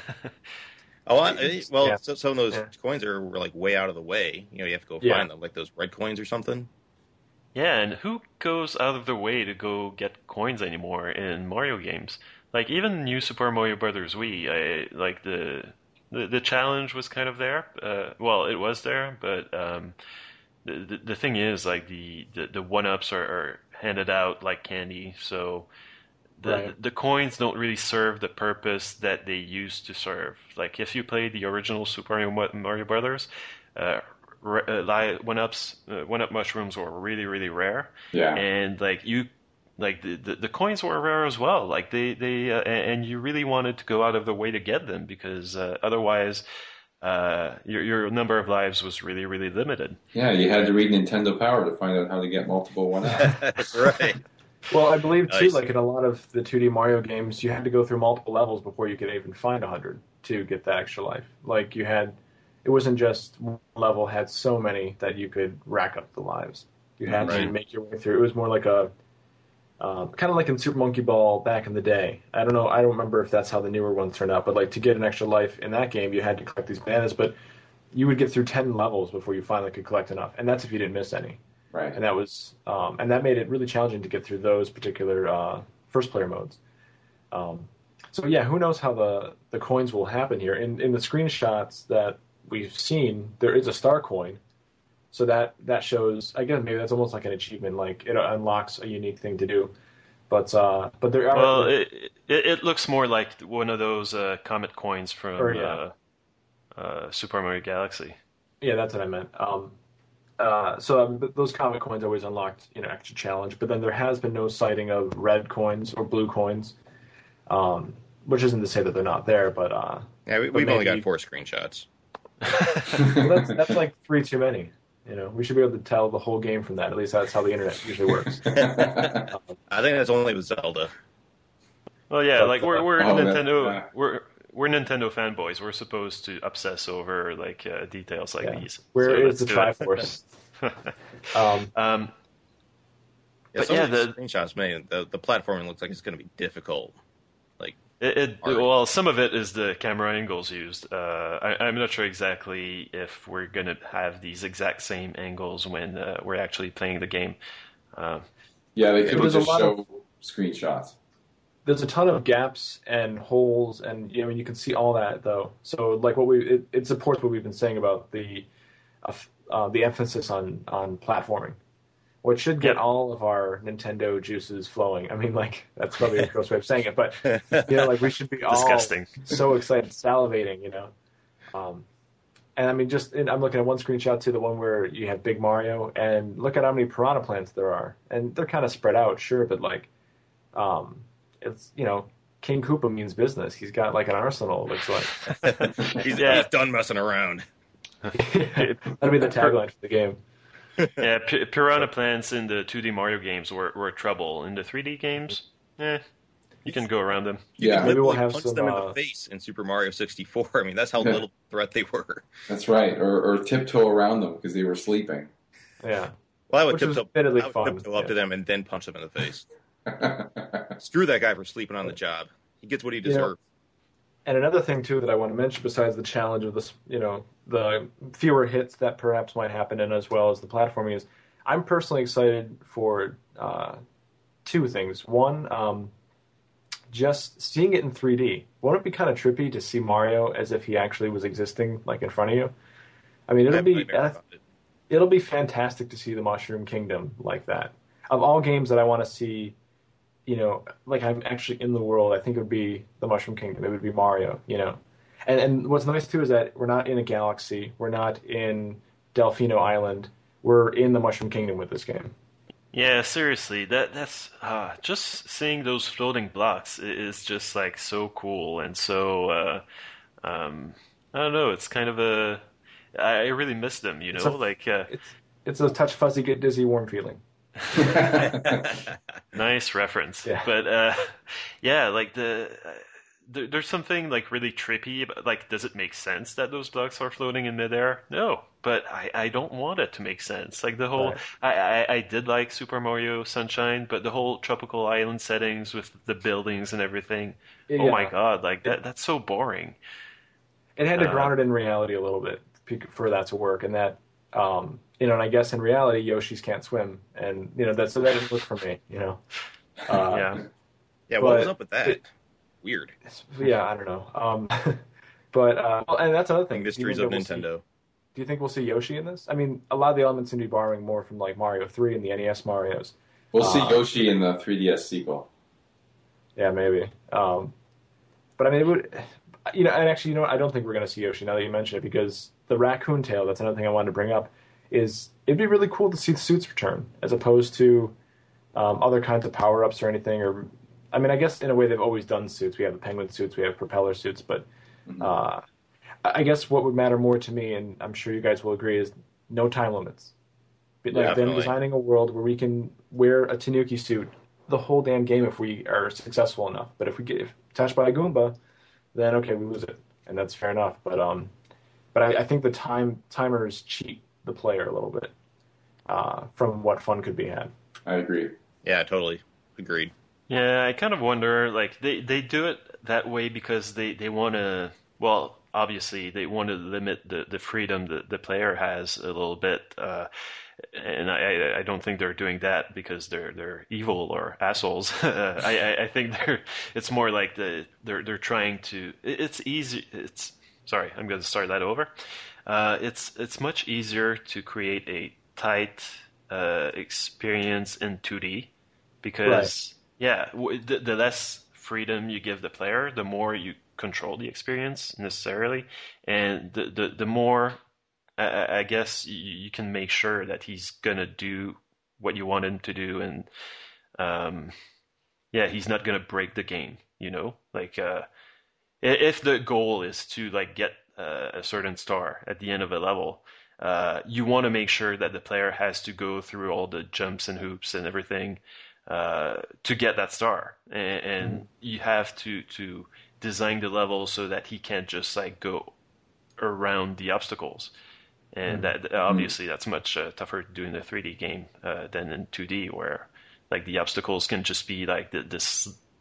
Yeah. So some of those coins are like way out of the way. You have to go find them, like those red coins or something. Yeah, and who goes out of their way to go get coins anymore in Mario games? Like even New Super Mario Brothers Wii, the challenge was kind of there. Well, it was there, but the thing is, like the 1-ups are handed out like candy, so the coins don't really serve the purpose that they used to serve. Like if you played the original Super Mario Brothers, 1-up mushrooms were really, really rare. Yeah, and the coins were rare as well. Like they and you really wanted to go out of the way to get them because otherwise. Your number of lives was really, really limited. Yeah, you had to read Nintendo Power to find out how to get multiple 1-ups. Right. Well, I believe too, like in a lot of the 2D Mario games, you had to go through multiple levels before you could even find 100 to get the extra life. Like it wasn't just one level had so many that you could rack up the lives. You had to make your way through. It was more like kind of like in Super Monkey Ball back in the day. I don't know. I don't remember if that's how the newer ones turned out. But like to get an extra life in that game, you had to collect these bananas. But you would get through 10 levels before you finally could collect enough, and that's if you didn't miss any. Right. And that was and that made it really challenging to get through those particular first player modes. So yeah, who knows how the coins will happen here? In the screenshots that we've seen, there is a star coin. So that shows, again, maybe that's almost like an achievement, like it unlocks a unique thing to do. But there are... Well, it looks more like one of those comet coins from Super Mario Galaxy. Yeah, that's what I meant. So those comet coins always unlocked, extra challenge. But then there has been no sighting of red coins or blue coins, which isn't to say that they're not there, but... yeah, we've only got 4 screenshots. Well, that's like 3 too many. We should be able to tell the whole game from that. At least that's how the internet usually works. I think that's only with Zelda. Well, yeah, like we're Nintendo. We're Nintendo fanboys. We're supposed to obsess over details like these. Where is the Triforce? The screenshots, man, the platforming looks like it's going to be difficult. Like Well, some of it is the camera angles used. I'm not sure exactly if we're gonna have these exact same angles when we're actually playing the game. Uh, Yeah, they But couldn't there's a just lot of show screenshots. there's a ton of gaps and holes, and I mean you can see all that though. So like it supports what we've been saying about the emphasis on platforming, which should get yep. all of our Nintendo juices flowing. I mean, like that's probably a gross way of saying it, but like we should be all Disgusting. so excited, salivating, And I mean, I'm looking at one screenshot to the one where you have Big Mario, and look at how many piranha plants there are, and they're kind of spread out, sure, but like, it's King Koopa means business. He's got like an arsenal. It looks like he's done messing around. that'll be the tagline for the game. Yeah, piranha plants in the 2D Mario games were trouble. In the 3D games, you can go around them. Yeah, Maybe we'll literally have punch some, them in the face in Super Mario 64. I mean, that's how little threat they were. That's right. Or tiptoe around them because they were sleeping. Yeah. Well, I would Which was tiptoe admittedly fun. up to them and then punch them in the face. Screw that guy for sleeping on the job. He gets what he deserves. And another thing too that I want to mention, besides the challenge of this, the fewer hits that perhaps might happen, and as well as the platforming, is I'm personally excited for two things. One, just seeing it in 3D. Won't it be kind of trippy to see Mario as if he actually was existing, like in front of you? I mean, it'll be fantastic to see the Mushroom Kingdom like that. Of all games that I want to see, like I'm actually in the world, I think it would be the Mushroom Kingdom. It would be Mario, And what's nice too is that we're not in a galaxy. We're not in Delfino Island. We're in the Mushroom Kingdom with this game. Yeah, seriously, that's just seeing those floating blocks is just like so cool and so I don't know. It's kind of I really miss them, It's a touch fuzzy, get dizzy, warm feeling. Nice reference. Yeah. But yeah, like there's something like really trippy about, like, does it make sense that those blocks are floating in midair? No, but I don't want it to make sense. Like the whole, I did like Super Mario Sunshine, but the whole tropical island settings with the buildings and everything, oh my God, like that's so boring. It had to ground it in reality a little bit for that to work, and that, and I guess in reality Yoshi's can't swim, and that didn't work for me, Yeah. Yeah, what was up with that? Weird. Yeah, I don't know. But and that's another thing. Mysteries of Nintendo. Do you think we'll see Yoshi in this? I mean, a lot of the elements seem to be borrowing more from like Mario 3 and the NES Marios. We'll see Yoshi in the 3DS sequel. Yeah, maybe. But I mean, it would, and actually, I don't think we're going to see Yoshi now that you mention it, because the raccoon tail, that's another thing I wanted to bring up, is it'd be really cool to see the suits return as opposed to other kinds of power-ups or anything. Or, I mean, I guess in a way they've always done suits. We have the penguin suits, we have propeller suits, but I guess what would matter more to me, and I'm sure you guys will agree, is no time limits. Like them designing a world where we can wear a Tanuki suit the whole damn game if we are successful enough. But if we get touched by a Goomba, then okay, we lose it, and that's fair enough. But I think the timers cheat the player a little bit from what fun could be had. I agree. Yeah, totally. Agreed. Yeah, I kind of wonder, like, they do it that way because they want to, well, obviously they want to limit the freedom that the player has a little bit, and I don't think they're doing that because they're evil or assholes. I think it's more like they're trying to, it's easy, sorry, I'm going to start that over. It's much easier to create a tight experience in 2D because the less freedom you give the player, the more you control the experience necessarily, and the more I guess you can make sure that he's gonna do what you want him to do, and he's not gonna break the game. Like if the goal is to like get a certain star at the end of a level. You want to make sure that the player has to go through all the jumps and hoops and everything to get that star, and you have to design the level so that he can't just like go around the obstacles, and that obviously that's much tougher to do in a 3D game than in 2D, where like the obstacles can just be like this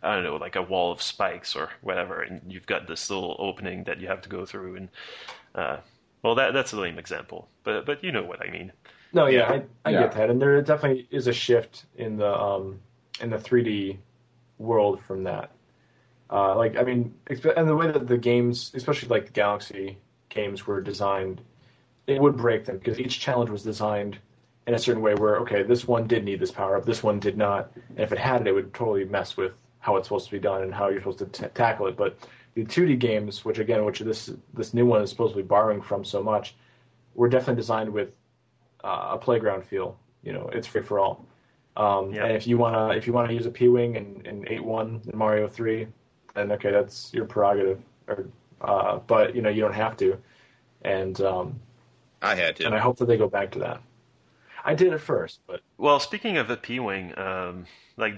I don't know, like a wall of spikes or whatever, and you've got this little opening that you have to go through, and well, that's a lame example, but you know what I mean. No, Yeah. yeah, I Yeah. get that, and there definitely is a shift in the 3D world from that. Like, I mean, and the way that the games, especially like the Galaxy games, were designed, it would break them because each challenge was designed in a certain way where, okay, this one did need this power up, this one did not, and if it had it, it would totally mess with how it's supposed to be done and how you're supposed to tackle it. But the 2D games, which this new one is supposedly borrowing from so much, were definitely designed with a playground feel. You know, it's free for all. Yeah. And if you wanna use a P-wing in 8-1 in Mario 3, then okay, that's your prerogative. Or, but you know, you don't have to. And I had and I to. hope that they go back to that. I did at first, but Well, speaking of the P-wing, like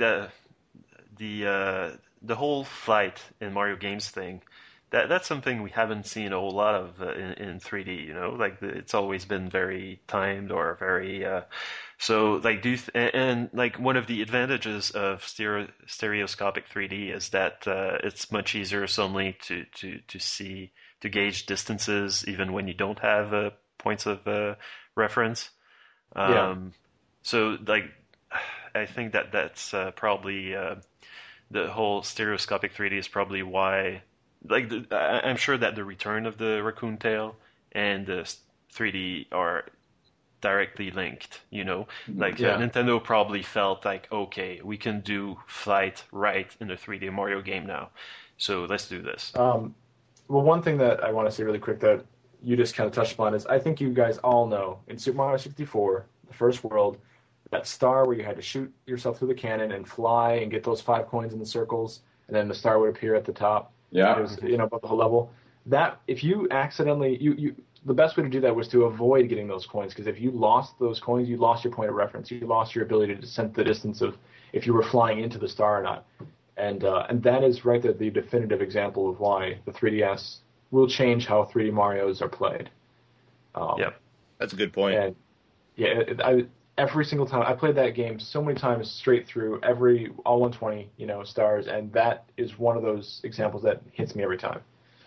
the whole flight in Mario games thing, that's something we haven't seen a whole lot of in 3D. You know, like it's always been very timed or very. So like and like one of the advantages of stereoscopic 3D is that it's much easier suddenly to see to gauge distances even when you don't have points of reference. yeah. Um, so like I think that's probably the whole stereoscopic 3D is probably why like I'm sure that the return of the raccoon tail and the 3D are directly linked, you know? Like Yeah. Nintendo probably felt like, okay, we can do flight right in a 3D Mario game now. So let's do this. Well, one thing that I want to say really quick that you just kind of touched upon is I think you guys all know in Super Mario 64, the first world, that star where you had to shoot yourself through the cannon and fly and get those 5 coins in the circles, and then the star would appear at the top. It Yeah. was, you know, above the whole level. That if you accidentally you the best way to do that was to avoid getting those coins because if you lost those coins, you lost your point of reference. You lost your ability to sense the distance of if you were flying into the star or not. And that is right there the definitive example of why the 3DS will change how 3D Mario's are played. Yep. That's a good point. And yeah, every single time I played that game so many times straight through all 120 stars, and that is one of those examples that hits me every time.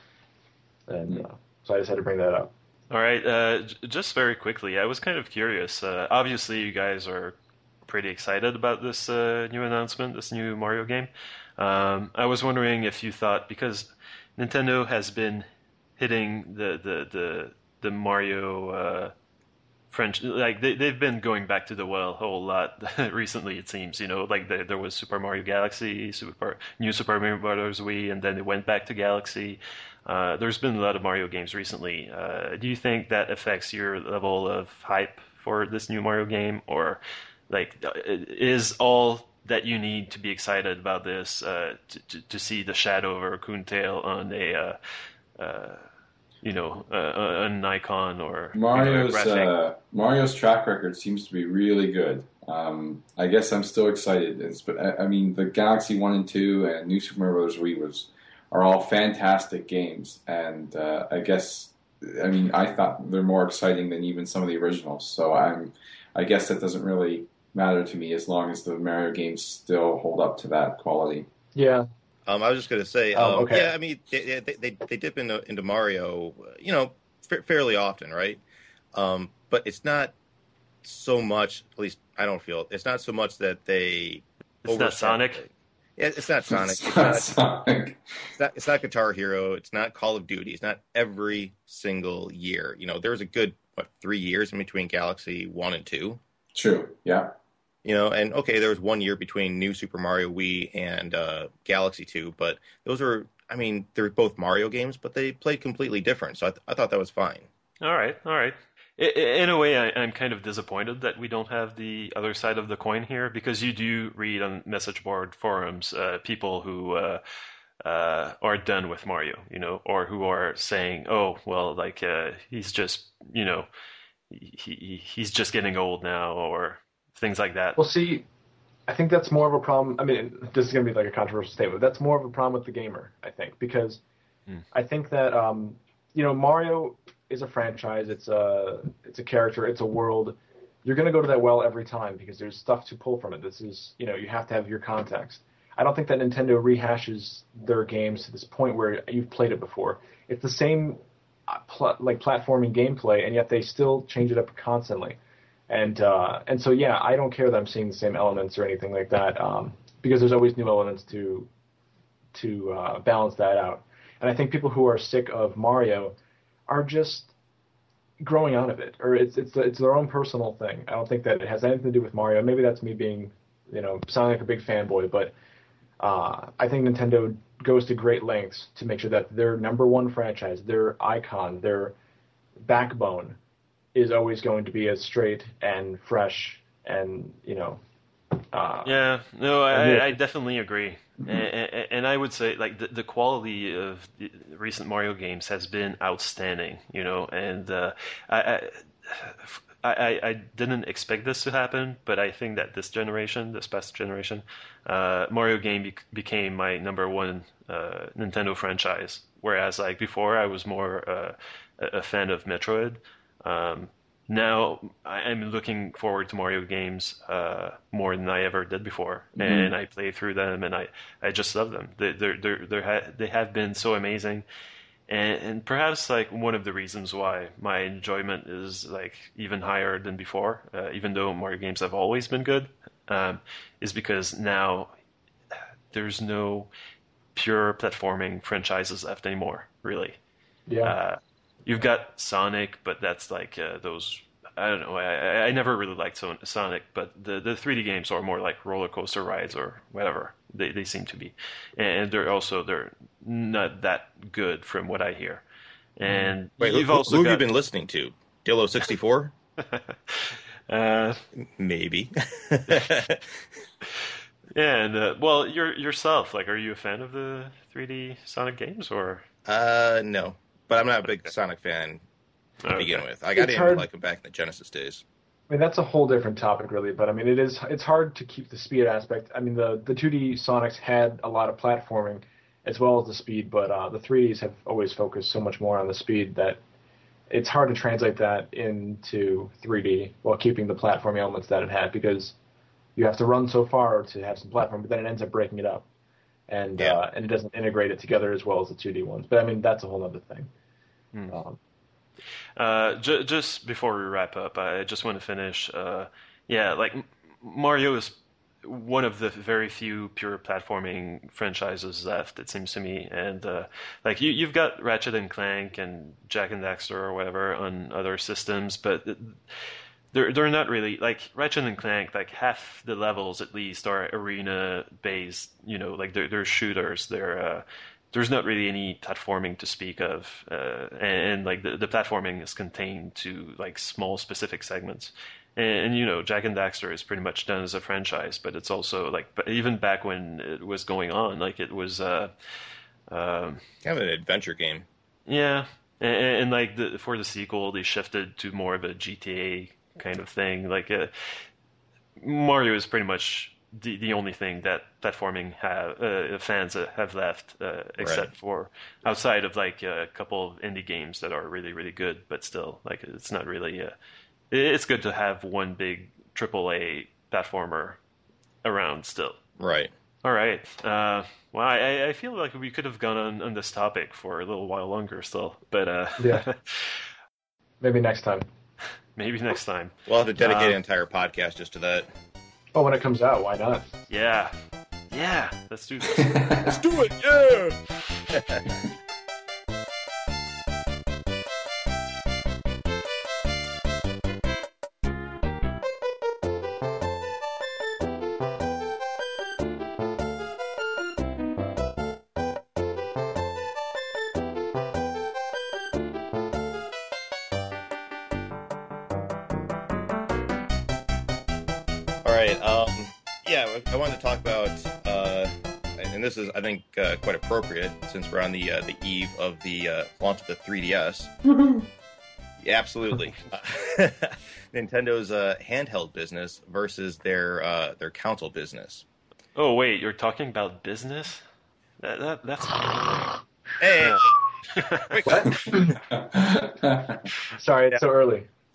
And so I just had to bring that up. All right, just very quickly, I was kind of curious. Obviously, you guys are pretty excited about this new announcement, this new Mario game. I was wondering if you thought, because Nintendo has been hitting the Mario French, like they've been going back to the well a whole lot recently. It seems, like there was Super Mario Galaxy, New Super Mario Bros. Wii, and then it went back to Galaxy. There's been a lot of Mario games recently. Do you think that affects your level of hype for this new Mario game, or like is all that you need to be excited about this to see the shadow of a raccoon tail on an icon or a graphic? Mario's track record seems to be really good. I guess I'm still excited. But I mean, the Galaxy 1 and 2 and New Super Mario Bros. Wii are all fantastic games, and I mean, I thought they're more exciting than even some of the originals. So I guess that doesn't really matter to me as long as the Mario games still hold up to that quality. Yeah. I was just going to say, okay. yeah, I mean, they dip into Mario, fairly often, right? But it's not so much, at least I don't feel it. It's not so much that they. It's not Sonic. Yeah, it's not Sonic. It's not Sonic. It's not Guitar Hero. It's not Call of Duty. It's not every single year. There was a good 3 years in between Galaxy 1 and 2. True. Yeah. And okay, there was 1 year between New Super Mario Wii and Galaxy 2, but those are, I mean, they're both Mario games, but they played completely different. So I thought that was fine. All right. In a way, I'm kind of disappointed that we don't have the other side of the coin here, because you do read on message board forums people who are done with Mario, or who are saying, oh, well, like he's just, he's just getting old now, or things like that. Well, see, I think that's more of a problem. I mean, this is going to be like a controversial statement. That's more of a problem with the gamer, I think, because I think that Mario is a franchise. It's a character. It's a world. You're going to go to that well every time because there's stuff to pull from it. This is, you have to have your context. I don't think that Nintendo rehashes their games to this point where you've played it before. It's the same platforming gameplay, and yet they still change it up constantly. And so yeah, I don't care that I'm seeing the same elements or anything like that, because there's always new elements to balance that out. And I think people who are sick of Mario are just growing out of it, or it's their own personal thing. I don't think that it has anything to do with Mario. Maybe that's me being, sounding like a big fanboy, but I think Nintendo goes to great lengths to make sure that their number one franchise, their icon, their backbone, is always going to be as straight and fresh and I definitely agree. And I would say like the quality of the recent Mario games has been outstanding, and I didn't expect this to happen, but I think that this past generation, Mario game became my number one Nintendo franchise, whereas like before I was more a fan of Metroid. Now I'm looking forward to Mario games more than I ever did before, and I play through them, and I just love them. They have been so amazing, and perhaps like one of the reasons why my enjoyment is like even higher than before, even though Mario games have always been good, is because now there's no pure platforming franchises left anymore, really. Yeah. You've got Sonic, but that's like those. I don't know. I never really liked Sonic, but the 3D games are more like roller coaster rides or whatever they seem to be, and they're not that good from what I hear. And wait, who have you been listening to? Dillo 64? Maybe. Yeah, and well, yourself, like, are you a fan of the 3D Sonic games or? No. But I'm not a big Sonic fan to begin with. I got into like them back in the Genesis days. I mean, that's a whole different topic, really. But I mean, it's hard to keep the speed aspect. I mean, the 2D Sonics had a lot of platforming as well as the speed, but the 3Ds have always focused so much more on the speed that it's hard to translate that into 3D while keeping the platforming elements that it had, because you have to run so far to have some platform, but then it ends up breaking it up. And it doesn't integrate it together as well as the 2D ones. But I mean, that's a whole other thing. Just before we wrap up, I just want to finish. Like Mario is one of the very few pure platforming franchises left, it seems to me. And like you've got Ratchet and Clank and Jak and Daxter or whatever on other systems, but they're not really like Ratchet and Clank. Like half the levels at least are arena based. Like they're shooters. There's not really any platforming to speak of, and like the platforming is contained to like small specific segments. And Jak and Daxter is pretty much done as a franchise, but it's also like, but even back when it was going on, like it was kind of an adventure game. Yeah, and like for the sequel, they shifted to more of a GTA kind of thing. Like Mario is pretty much the only thing that platforming fans have left, except for outside of like a couple of indie games that are really, really good, but still, like it's not really. It's good to have one big AAA platformer around still. Right. All right. Well, I feel like we could have gone on this topic for a little while longer still, but yeah. Maybe next time. Maybe next time. We'll have to dedicate an entire podcast just to that. Oh, when it comes out, why not? Yeah. Yeah. Let's do this. Let's do it. Yeah. I wanted to talk about, and this is, I think, quite appropriate since we're on the eve of the launch of the 3DS. Yeah, absolutely. Nintendo handheld business versus their console business. Oh wait, you're talking about business? That's hey. Sorry, it's so early.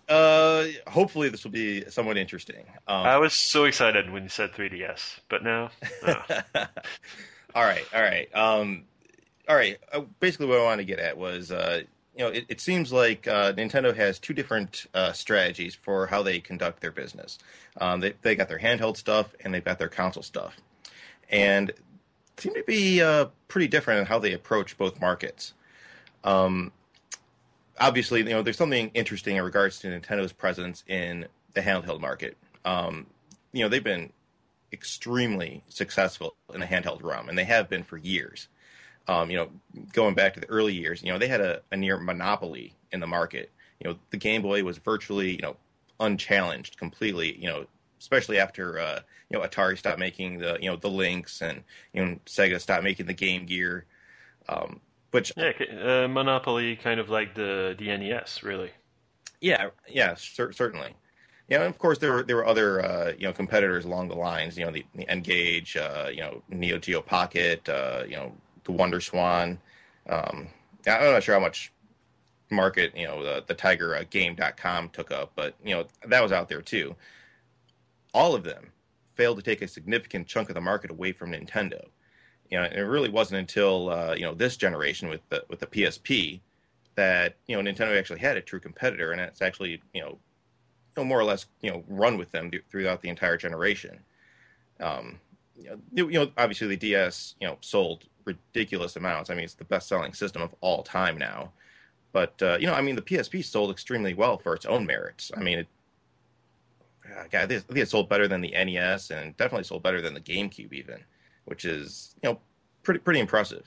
Hopefully this will be somewhat interesting. I was so excited when you said 3DS, but now, oh. All right. All right. Basically, what I wanted to get at was, it seems like Nintendo has two different strategies for how they conduct their business. They got their handheld stuff and they've got their console stuff, and seem to be pretty different in how they approach both markets. Um, Obviously, there's something interesting in regards to Nintendo's presence in the handheld market. They've been extremely successful in the handheld realm, and they have been for years. Um, you know, Going back to the early years, they had a near monopoly in the market. The Game Boy was virtually, unchallenged completely. Especially after Atari stopped making the Lynx, and Sega stopped making the Game Gear. Which Yeah, Monopoly, kind of like the NES, really. yeah, certainly. And of course there were other competitors along the lines. The N-Gage, Neo Geo Pocket, the Wonder Swan. I'm not sure how much market the Tiger Game.com took up, but that was out there too. All of them failed to take a significant chunk of the market away from Nintendo. And it really wasn't until this generation with the PSP that Nintendo actually had a true competitor, and it's actually more or less run with them throughout the entire generation. Um, Obviously the DS sold ridiculous amounts. I mean, it's the best selling system of all time now. But the PSP sold extremely well for its own merits. I mean, God, I think it sold better than the NES, and definitely sold better than the GameCube even, which is pretty impressive.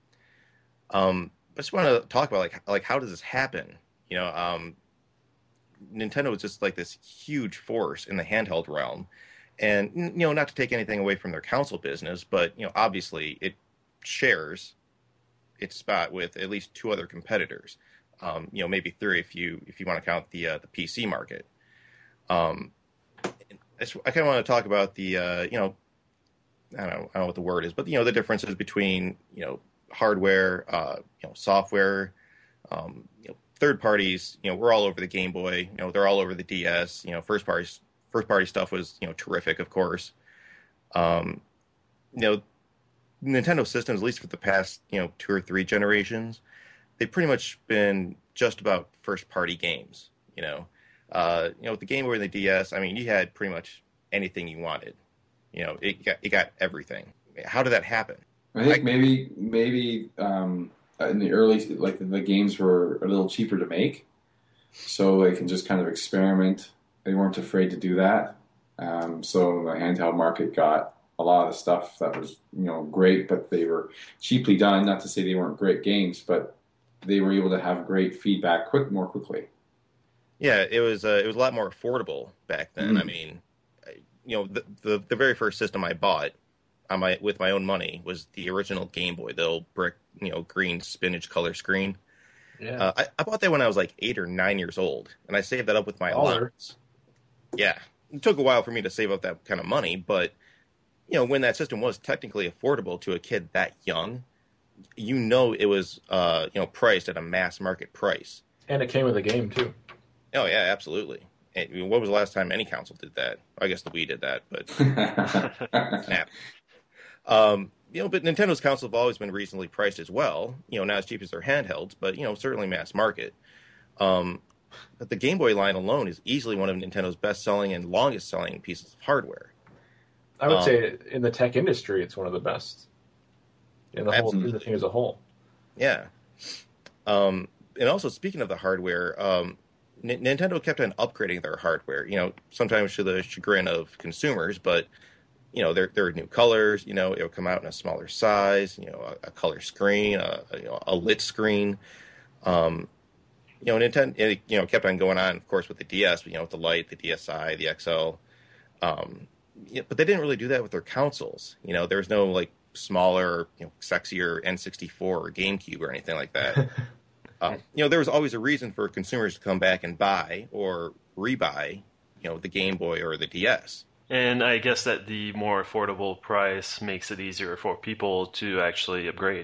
I just want to talk about like how does this happen? Nintendo is just like this huge force in the handheld realm, and not to take anything away from their console business, but obviously it shares its spot with at least two other competitors. Maybe three if you want to count the PC market. Um, I kind of want to talk about the I don't know what the word is, but the differences between hardware, software, third parties. We're all over the Game Boy. They're all over the DS. First party stuff was terrific, of course. Um, you know, Nintendo systems, at least for the past two or three generations, they've pretty much been just about first party games. With the Game Boy and the DS, I mean, you had pretty much anything you wanted. It got everything. How did that happen? I think maybe in the early, like the games were a little cheaper to make, so they can just kind of experiment. They weren't afraid to do that. So the handheld market got a lot of the stuff that was great, but they were cheaply done. Not to say they weren't great games, but they were able to have great feedback more quickly. Yeah, it was a lot more affordable back then. I mean, the very first system I bought with my own money was the original Game Boy, the old brick, green spinach color screen. Yeah. I bought that when I was like 8 or 9 years old, and I saved that up with my allowance. Yeah, it took a while for me to save up that kind of money, but when that system was technically affordable to a kid that young, it was priced at a mass market price. And it came with a game too. Oh yeah, absolutely. And when was the last time any console did that? I guess the Wii did that, but snap. But Nintendo's consoles have always been reasonably priced as well. Not as cheap as their handhelds, but certainly mass market. But the Game Boy line alone is easily one of Nintendo's best-selling and longest-selling pieces of hardware. I would say in the tech industry, it's one of the best in the whole thing as a whole. Yeah. And also, speaking of the hardware, Nintendo kept on upgrading their hardware. Sometimes to the chagrin of consumers, but there are new colors. It'll come out in a smaller size. A color screen, a lit screen. Nintendo, it, kept on going on, of course, with the DS. With the Lite, the DSi, the XL. But they didn't really do that with their consoles. There was no like smaller, sexier N64 or GameCube or anything like that. There was always a reason for consumers to come back and buy or rebuy, the Game Boy or the DS. And I guess that the more affordable price makes it easier for people to actually upgrade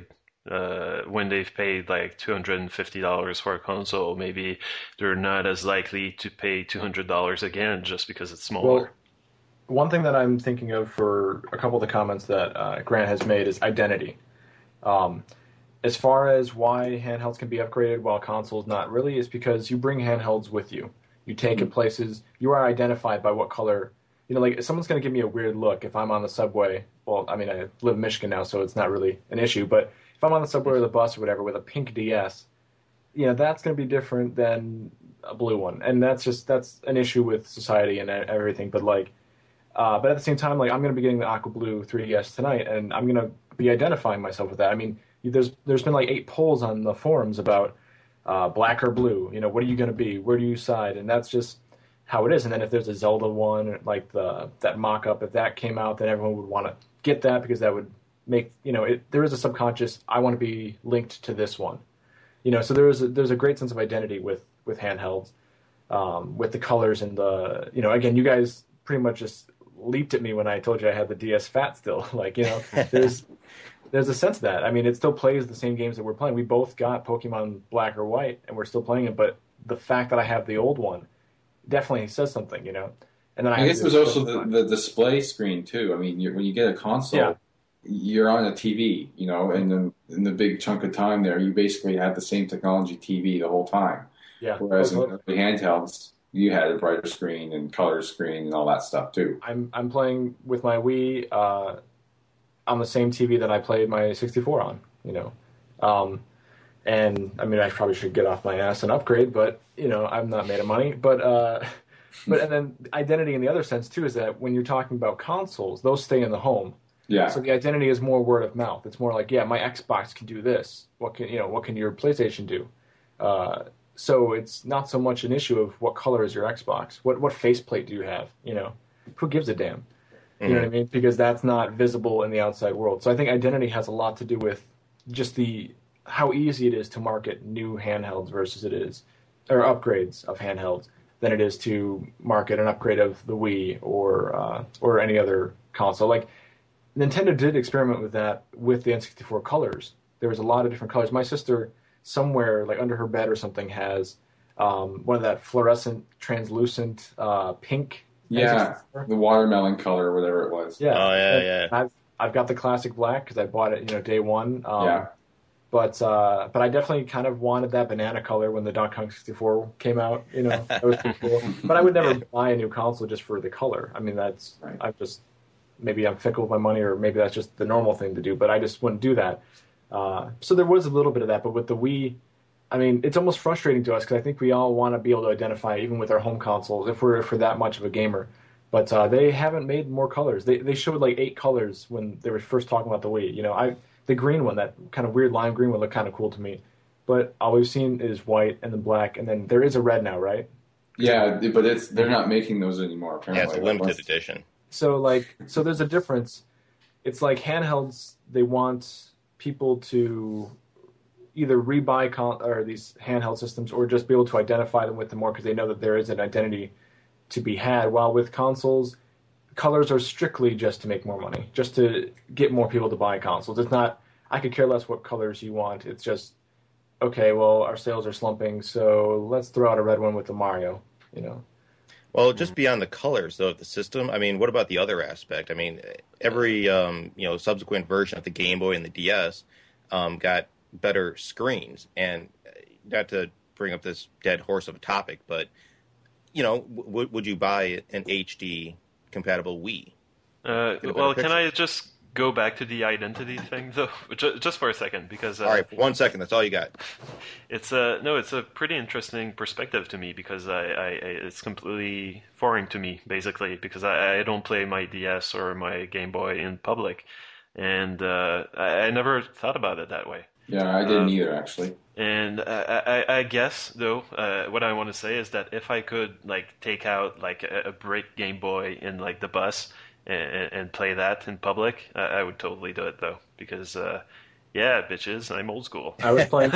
when they've paid like $250 for a console, maybe they're not as likely to pay $200 again just because it's smaller. Well, one thing that I'm thinking of for a couple of the comments that Grant has made is identity. Um, as far as why handhelds can be upgraded while consoles not really, is because you bring handhelds with you. You take it places. You are identified by what color. You know, like someone's going to give me a weird look if I'm on the subway. Well, I mean, I live in Michigan now, so it's not really an issue. But if I'm on the subway or the bus or whatever with a pink DS, that's going to be different than a blue one, and that's an issue with society and everything. But at the same time, like I'm going to be getting the Aqua Blue 3DS tonight, and I'm going to be identifying myself with that. I mean, there's been like 8 polls on the forums about black or blue. What are you going to be? Where do you side? And that's just how it is. And then if there's a Zelda one, like that mock-up, if that came out, then everyone would want to get that because that would make there is a subconscious. I want to be linked to this one. So there's a great sense of identity with handhelds, with the colors and the again, you guys pretty much just leaped at me when I told you I had the DS Fat still. There's a sense of that. I mean, it still plays the same games that we're playing. We both got Pokemon Black or White, and we're still playing it. But the fact that I have the old one definitely says something, And then I guess there's also the display screen too. I mean, when you get a console, you're on a TV, and then in the big chunk of time there, you basically have the same technology TV the whole time. Yeah. Whereas in the handhelds, you had a brighter screen and color screen and all that stuff too. I'm playing with my Wii on the same TV that I played my 64 on, and I mean I probably should get off my ass and upgrade, but I'm not made of money. But and then identity in the other sense too is that when you're talking about consoles, those stay in the home. Yeah. So the identity is more word of mouth. It's more like, my Xbox can do this. What can your PlayStation do? So it's not so much an issue of what color is your Xbox. What faceplate do you have? Who gives a damn? You know what I mean? Because that's not visible in the outside world. So I think identity has a lot to do with just how easy it is to market new handhelds versus or upgrades of handhelds than it is to market an upgrade of the Wii or any other console. Like Nintendo did experiment with that with the N64 colors. There was a lot of different colors. My sister somewhere like under her bed or something has one of that fluorescent translucent pink. Yeah, the watermelon color or whatever it was. Yeah. Oh yeah. I've got the classic black because I bought it day one. But I definitely kind of wanted that banana color when the Donkey Kong 64 came out. That was pretty cool. But I would never buy a new console just for the color. I mean, that's right. Maybe I'm fickle with my money, or maybe that's just the normal thing to do. But I just wouldn't do that. So there was a little bit of that. But with the Wii, I mean, it's almost frustrating to us because I think we all want to be able to identify, even with our home consoles, if we're that much of a gamer. But they haven't made more colors. They showed like 8 colors when they were first talking about the Wii. The green one, that kind of weird lime green one, looked kind of cool to me. But all we've seen is white and then black, and then there is a red now, right? Yeah, but they're not making those anymore. Apparently, yeah, it's a limited edition. So there's a difference. It's like handhelds. They want people to either rebuy or these handheld systems, or just be able to identify them with them more because they know that there is an identity to be had. While with consoles, colors are strictly just to make more money, just to get more people to buy consoles. It's not, I could care less what colors you want. It's just, okay, well, our sales are slumping, so let's throw out a red one with the Mario, Well, just beyond the colors, though, of the system, I mean, what about the other aspect? I mean, every, subsequent version of the Game Boy and the DS got better screens. And not to bring up this dead horse of a topic, but, would you buy an HD compatible Wii? Well, can I just go back to the identity thing, though, just for a second? Because all right, for 1 second, that's all you got. It's a pretty interesting perspective to me because it's completely foreign to me, basically, because I don't play my DS or my Game Boy in public, and I never thought about it that way. Yeah, I didn't either, actually. And I guess, though, what I want to say is that if I could take out a brick Game Boy in the bus and play that in public, I would totally do it, though, because bitches, I'm old school. I was playing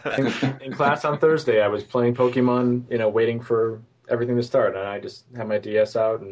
in class on Thursday. I was playing Pokemon, waiting for everything to start, and I just had my DS out,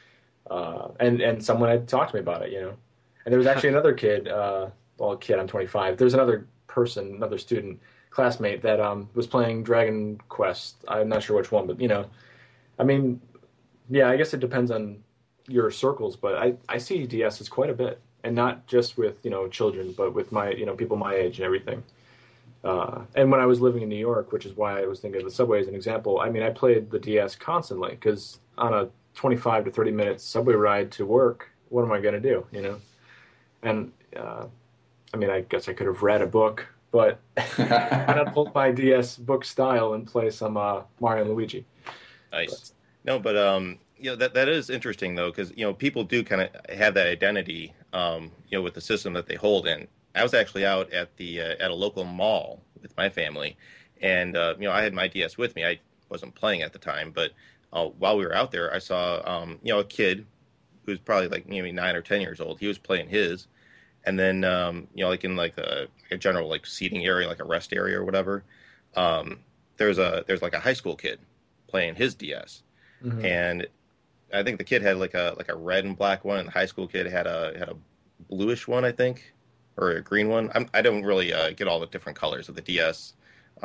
and someone had talked to me about it, And there was actually another kid. I'm 25. There's another person, another student, classmate that was playing Dragon Quest. I'm not sure which one, but I mean, yeah, I guess it depends on your circles, but I see DSs quite a bit, and not just with children, but with my people my age and everything. And when I was living in New York, which is why I was thinking of the subway as an example, I mean, I played the DS constantly because on a 25 to 30 minute subway ride to work, what am I going to do, And I mean, I guess I could have read a book, but why not pull my DS book style and play some Mario and Luigi? Nice. No, but that is interesting though, because people do kind of have that identity, with the system that they hold in. I was actually out at at a local mall with my family, and I had my DS with me. I wasn't playing at the time, but while we were out there, I saw a kid who was probably like maybe 9 or 10 years old. He was playing his, and then like in like a general like seating area, like a rest area or whatever, there's like a high school kid playing his DS, Mm-hmm. and I think the kid had like a red and black one, and the high school kid had a bluish one, I think, or a green one. I don't really get all the different colors of the DS,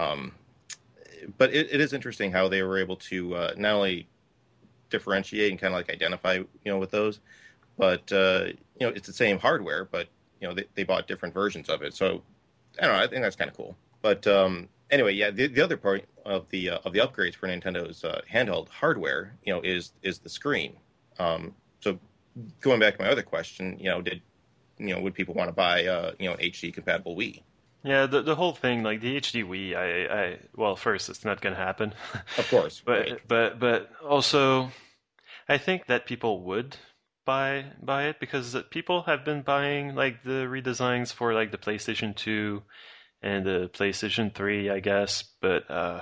but it is interesting how they were able to not only differentiate and kind of like identify, with those, but it's the same hardware, but they bought different versions of it. So I don't know. I think that's kind of cool. But anyway, yeah, the other part of the upgrades for Nintendo's handheld hardware, is the screen. So going back to my other question, would people want to buy an HD compatible Wii? Yeah, the whole thing, like the HD Wii, well, first it's not gonna happen. Of course, but right. but also, I think that people would buy it because people have been buying like the redesigns for like the PlayStation 2 and the PlayStation 3, I guess, but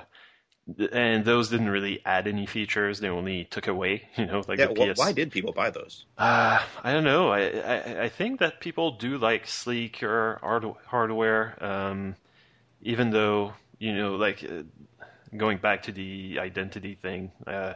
and those didn't really add any features. They only took away, like Yeah, the PS. why did people buy those? I don't know. I think that people do like sleeker hardware, even though, like going back to the identity thing,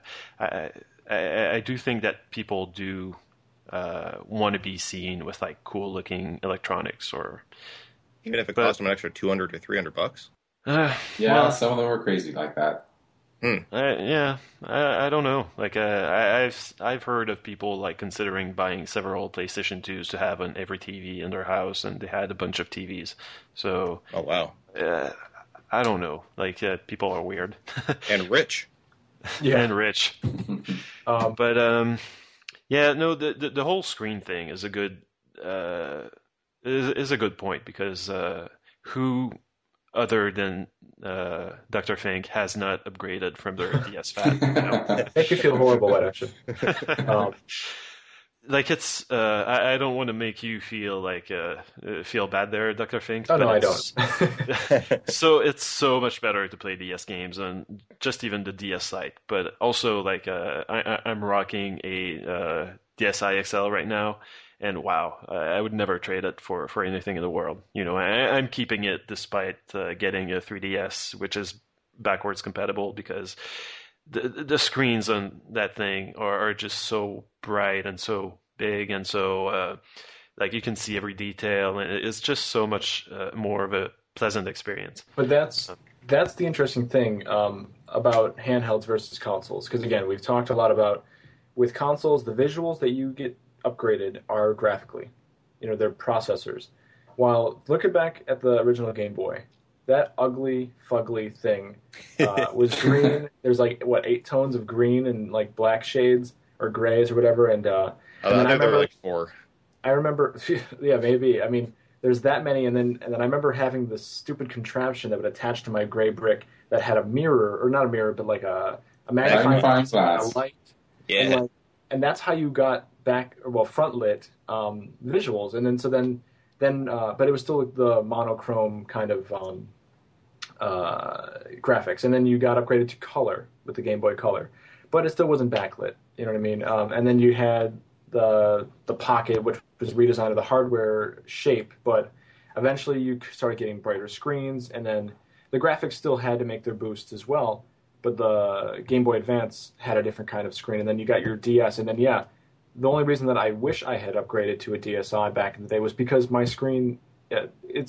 I do think that people do want to be seen with like cool looking electronics Even if it cost them an extra $200 or $300? Yeah, well, some of them are crazy like that. yeah, I don't know. Like, I've heard of people like considering buying several PlayStation 2s to have on every TV in their house, and they had a bunch of TVs. So, Oh, wow. I don't know. Like, people are weird And rich. Yeah. and rich. Um, But yeah, no, the whole screen thing is a good is a good point because who other than Dr. Fink has not upgraded from their DS Fat? make you feel horrible, actually. Like it's I don't want to make you feel like feel bad there, Dr. Fink. Oh, no, but I don't. so it's so much better to play DS games on just even the DS site. But also like I'm rocking a DSi XL right now, and wow, I would never trade it for anything in the world. I'm keeping it despite getting a 3DS, which is backwards compatible because the screens on that thing are just so bright and so big and so like you can see every detail, and it's just so much more of a pleasant experience. But that's the interesting thing about handhelds versus consoles. Because again, we've talked a lot about with consoles, the visuals that you get upgraded are graphically, they're processors. While looking back at the original Game Boy, that ugly, fugly thing was green. There's like 8 tones of green and like black shades or grays or whatever. And then I remember like 4. I remember, yeah, maybe. I mean, there's that many, and then I remember having this stupid contraption that would attach to my gray brick that had a mirror, or not a mirror, but like a magnifying Magnifying glass, glass. a light, Yeah. and that's how you got front lit visuals, and then but it was still the monochrome kind of graphics, and then you got upgraded to color with the Game Boy Color, but it still wasn't backlit. You know what I mean? And then you had the Pocket, which was redesigned of the hardware shape, but eventually you started getting brighter screens, and then the graphics still had to make their boost as well, but the Game Boy Advance had a different kind of screen, and then you got your DS, and then yeah, the only reason that I wish I had upgraded to a DSi back in the day was because my screen, it's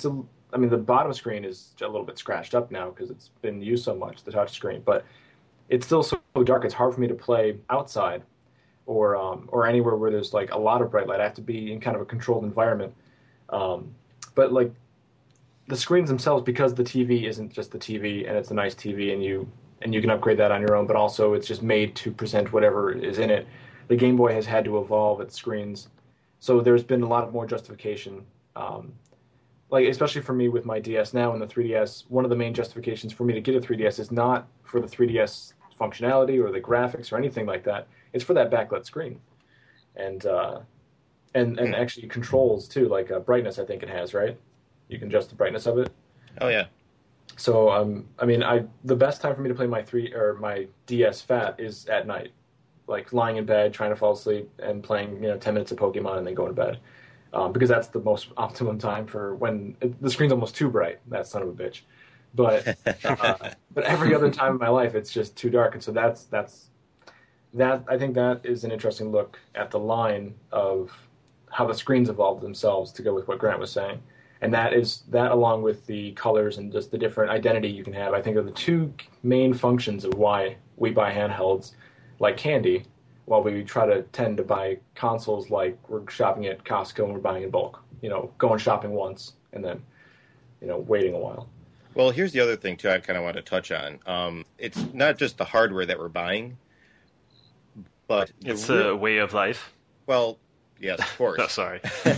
I mean, the bottom screen is a little bit scratched up now because it's been used so much, the touch screen, but it's still so dark. It's hard for me to play outside or anywhere where there's like a lot of bright light. I have to be in kind of a controlled environment. But like the screens themselves, because the TV isn't just the TV and it's a nice TV and you can upgrade that on your own, but also it's just made to present whatever is in it. The Game Boy has had to evolve its screens, so there's been a lot more justification. Like especially for me with my DS now and the 3DS, one of the main justifications for me to get a 3DS is not for the 3DS functionality or the graphics or anything like that. It's for that backlit screen, and actually controls too, like brightness. I think it has, right? You can adjust the brightness of it. Oh yeah. So I mean, the best time for me to play my DS Fat is at night, like lying in bed trying to fall asleep and playing 10 minutes of Pokemon and then going to bed, because that's the most optimum time for when the screen's almost too bright. That son of a bitch. But but every other time in my life it's just too dark, and so that's I think that is an interesting look at the line of how the screens evolved themselves to go with what Grant was saying. And that along with the colors and just the different identity you can have, I think are the two main functions of why we buy handhelds like candy, while we tend to buy consoles like we're shopping at Costco and we're buying in bulk. Going shopping once and then, waiting a while. Well, here's the other thing too I kind of want to touch on. It's not just the hardware that we're buying, but it's a way of life. Well, yes, of course. Oh, sorry.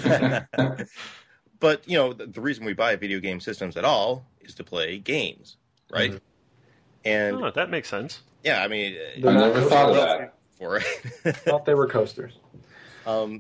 But, the reason we buy video game systems at all is to play games, right? Mm-hmm. And that makes sense. Yeah, I mean... I never thought of that. For it. Thought they were coasters. And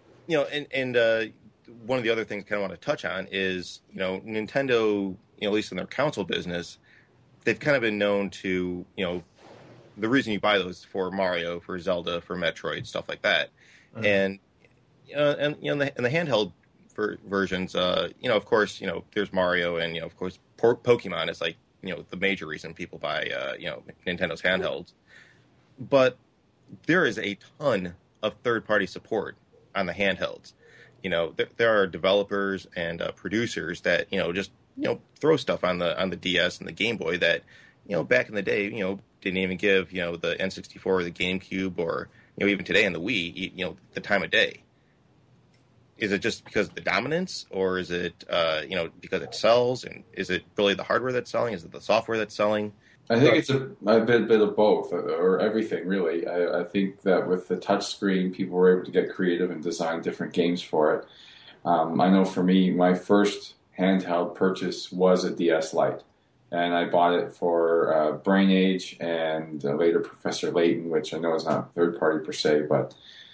one of the other things I kind of want to touch on is, Nintendo, at least in their console business, they've kind of been known to, the reason you buy those for Mario, for Zelda, for Metroid, stuff like that. Mm-hmm. And in the handheld versions, of course, there's Mario, and of course Pokemon is like the major reason people buy Nintendo's handhelds. But there is a ton of third-party support on the handhelds. There are developers and producers that just throw stuff on the DS and the Game Boy that back in the day didn't even give the N64 or the GameCube or even today in the Wii the time of day. Is it just because of the dominance, or is it because it sells? And is it really the hardware that's selling? Is it the software that's selling? I think it's a bit of both, or everything really. I think that with the touchscreen, people were able to get creative and design different games for it. I know for me, my first handheld purchase was a DS Lite, and I bought it for Brain Age and later Professor Layton, which I know is not third party per se, but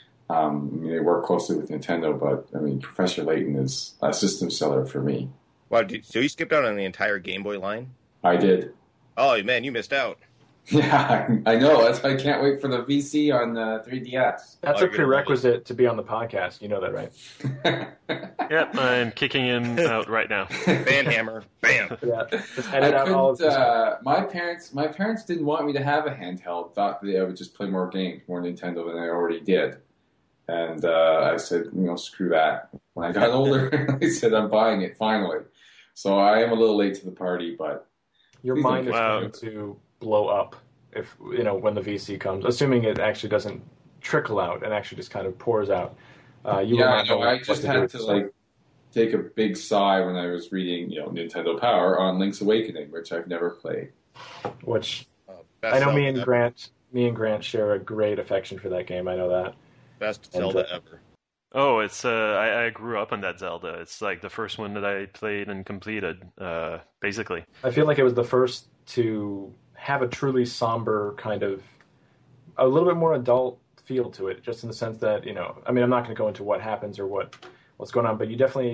they work closely with Nintendo. But Professor Layton is a system seller for me. Wow, so you skipped out on the entire Game Boy line? I did. Oh man, you missed out. Yeah, I know. That's why I can't wait for the VC on the 3DS. That's a prerequisite to be on the podcast. You know that, right? Yep, I'm kicking him out right now. Banhammer, bam. Yeah, just edit out all of this. My parents didn't want me to have a handheld. Thought that I would just play more games, more Nintendo than I already did. And I said, screw that. When I got older, I said, I'm buying it finally. So I am a little late to the party, but your mind is going to blow up if when the VC comes, assuming it actually doesn't trickle out and actually just kind of pours out. I just had to take a big sigh when I was reading Nintendo Power on Link's Awakening, which I've never played. Which I know me and Grant share a great affection for that game. I know that. Best Zelda ever. Oh, it's I grew up on that Zelda. It's like the first one that I played and completed, basically. I feel like it was the first to have a truly somber kind of, a little bit more adult feel to it, just in the sense that, I'm not going to go into what happens or what's going on, but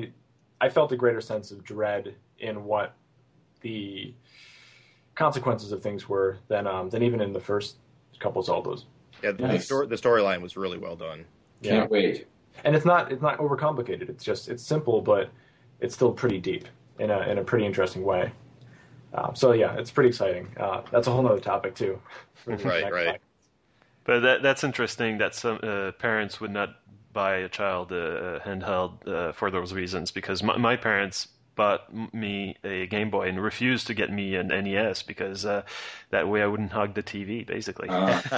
I felt a greater sense of dread in what the consequences of things were than even in the first couple Zeldas. Yeah, the storyline was really well done. Can't wait. And it's not overcomplicated. It's simple, but it's still pretty deep in a pretty interesting way. So yeah, it's pretty exciting. That's a whole other topic too. Right. But that's interesting that some parents would not buy a child a handheld for those reasons, because my parents bought me a Game Boy and refused to get me an NES because that way I wouldn't hug the TV, basically.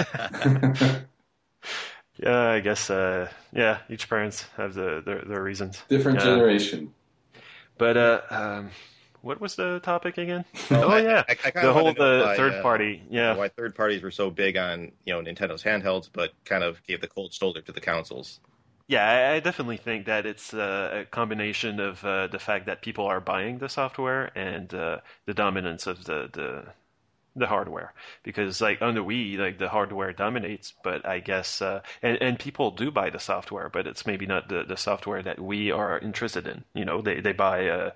Yeah, I guess. Yeah, each parents have their reasons. Different generation. But what was the topic again? Well, oh yeah, I kind the of whole want to know why, third party. Yeah, why third parties were so big on Nintendo's handhelds, but kind of gave the cold shoulder to the consoles. yeah. I definitely think that it's a combination of the fact that people are buying the software and the dominance of the hardware, because like on the Wii, like the hardware dominates, but I guess and people do buy the software, but it's maybe not the software that we are interested in. They buy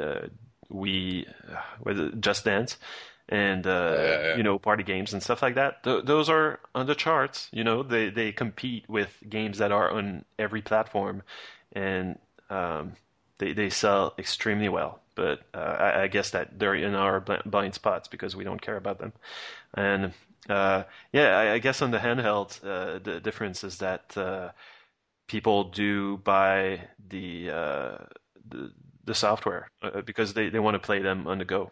Wii, was it Just Dance, and party games and stuff like that. Those are on the charts. They compete with games that are on every platform, and they sell extremely well. But I guess that they're in our blind spots because we don't care about them. And I guess on the handheld, the difference is that people do buy the software because they want to play them on the go.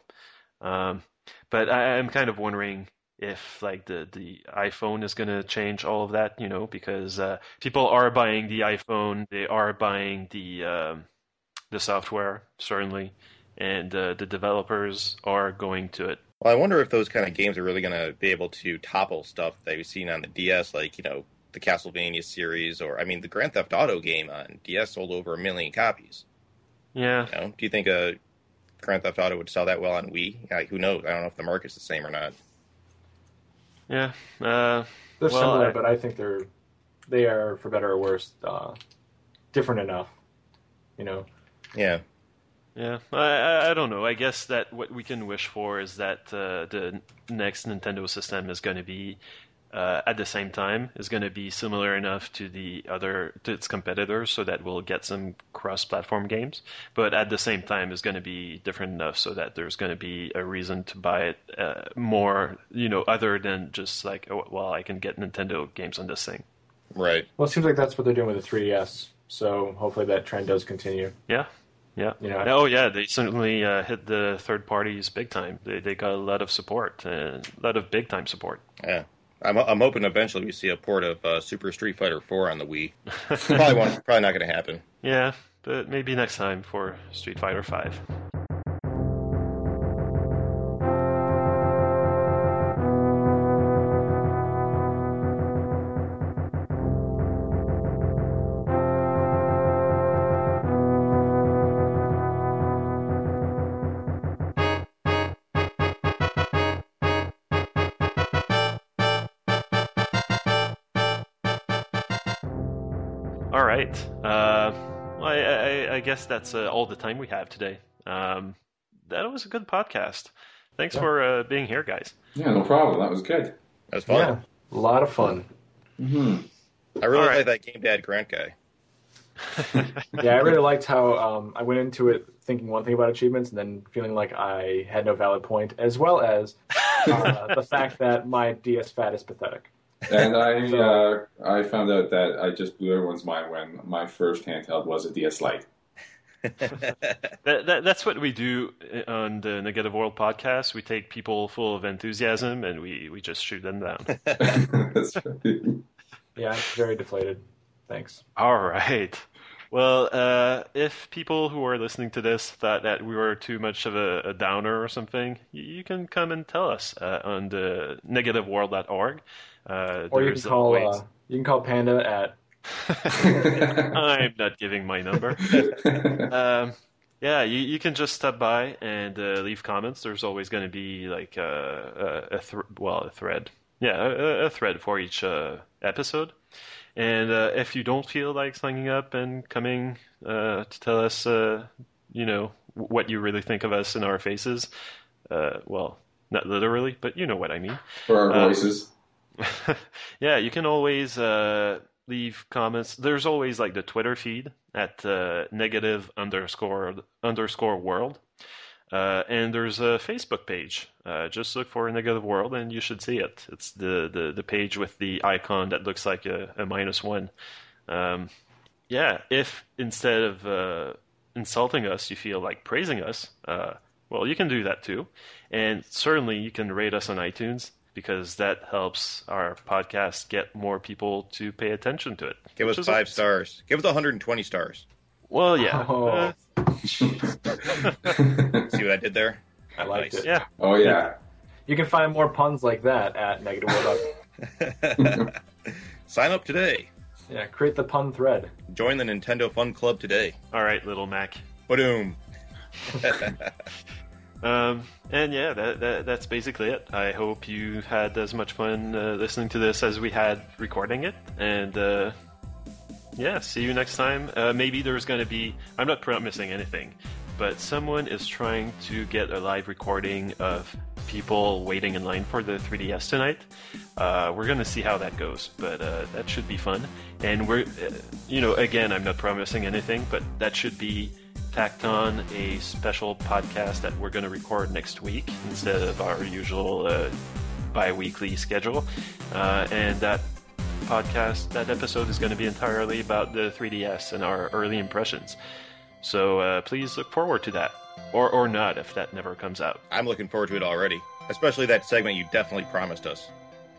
But I'm kind of wondering if like the iPhone is going to change all of that, because people are buying the iPhone, they are buying the software certainly, and the developers are going to it. Well, I wonder if those kind of games are really going to be able to topple stuff that we've seen on the DS, like, the Castlevania series, or, I mean, the Grand Theft Auto game on DS sold over 1 million copies. Yeah. Do you think Grand Theft Auto would sell that well on Wii? Who knows? I don't know if the market's the same or not. Yeah. They're similar, but I think they are, for better or worse, different enough. Yeah. Yeah, I don't know. I guess that what we can wish for is that the next Nintendo system is going to be, at the same time, is going to be similar enough to its competitors, so that we'll get some cross-platform games. But at the same time, is going to be different enough so that there's going to be a reason to buy it more, other than just like, oh, well, I can get Nintendo games on this thing. Right. Well, it seems like that's what they're doing with the 3DS. So hopefully that trend does continue. Yeah. Yeah. Oh, yeah. They certainly hit the third parties big time. They got a lot of support, a lot of big time support. Yeah. I'm hoping eventually we see a port of Super Street Fighter 4 on the Wii. Probably not going to happen. Yeah, but maybe next time for Street Fighter 5. All right. Well, I guess that's all the time we have today. That was a good podcast. Thanks for being here, guys. Yeah, no problem. That was good. That was fun. Yeah, a lot of fun. Mm-hmm. I really like that Game Dad Grant guy. Yeah, I really liked how I went into it thinking one thing about achievements and then feeling like I had no valid point, as well as the fact that my DS fat is pathetic. And I found out that I just blew everyone's mind when my first handheld was a DS Lite. That's what we do on the Negative World podcast. We take people full of enthusiasm and we just shoot them down. That's right. Yeah, I'm very deflated. Thanks. All right. Well, if people who are listening to this thought that we were too much of a downer or something, you can come and tell us on the negativeworld.org. Or you can call Panda at. I'm not giving my number. Yeah, you can just stop by and leave comments. There's always going to be like a thread. Yeah, a thread for each episode. And if you don't feel like signing up and coming to tell us, what you really think of us in our faces, well, not literally, but you know what I mean. For our voices. Yeah, you can always leave comments. There's always like the Twitter feed at negative_world. And there's a Facebook page. Just look for Negative World and you should see it. It's the page with the icon that looks like a -1. Yeah, if instead of insulting us, you feel like praising us, well, you can do that too. And certainly you can rate us on iTunes because that helps our podcast get more people to pay attention to it. Give us 5 stars. Give us 120 stars. Well, yeah. Oh. See what I did there? I liked Nice. it. Yeah. Oh yeah. You can find more puns like that at Negative World. Sign up today. Yeah, create the pun thread. Join the Nintendo Fun Club today. All right, little Mac. Boom. And yeah, that's basically it. I hope you had as much fun listening to this as we had recording it. And yeah, see you next time. Maybe there's going to be, I'm not promising anything, but someone is trying to get a live recording of people waiting in line for the 3DS tonight. We're going to see how that goes, but that should be fun. And we're, again, I'm not promising anything, but that should be tacked on a special podcast that we're going to record next week instead of our usual bi-weekly schedule. And that podcast, that episode is going to be entirely about the 3DS and our early impressions. So please look forward to that. Or not, if that never comes out. I'm looking forward to it already. Especially that segment you definitely promised us.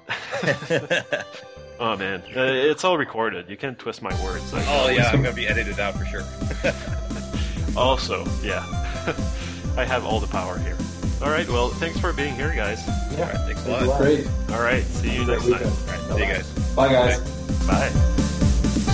Oh, man. It's all recorded. You can't twist my words. Oh, yeah, I'm going to be edited out for sure. Also, yeah. I have all the power here. All right, well, thanks for being here, guys. Yeah. All right, thanks a Thank lot. you. Great. All right, see you Great next time. weekend. All right, see you guys. Bye, guys. Bye.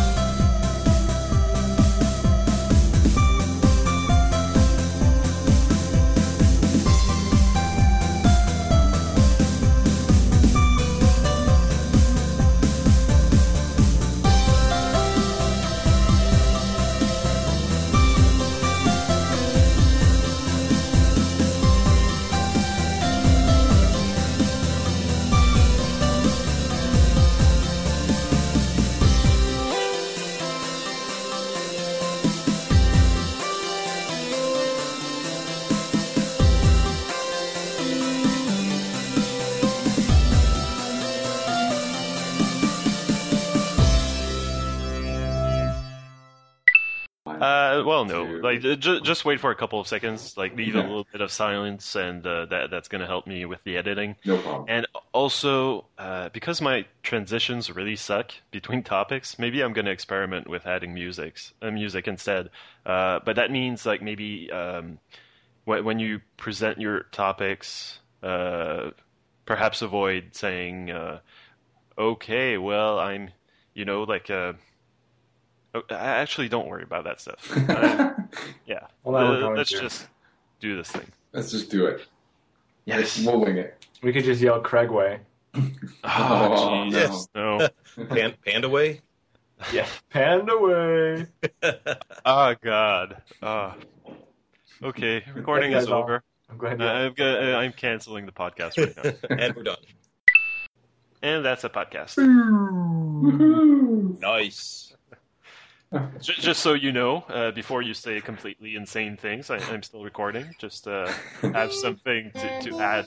Well, no. Like, just wait for a couple of seconds. Like, leave a little bit of silence, and that's going to help me with the editing. No problem. And also, because my transitions really suck between topics, maybe I'm going to experiment with adding music instead. But that means, like, maybe when you present your topics, perhaps avoid saying, "Okay, well, I'm," like. Actually, don't worry about that stuff. Yeah. Well, now we're going let's to. just do this thing. Let's just do it. Yes. We'll wing it. We could just yell Craigway. Oh, Yes. no. Panda Way? Yeah. Panda Way. Oh, God. Okay, recording That is guy's all- over. I'm glad I'm canceling the podcast right now. And we're done. And that's a podcast. Woohoo! Nice. Just so you know, before you say completely insane things, I'm still recording. Just have something to add.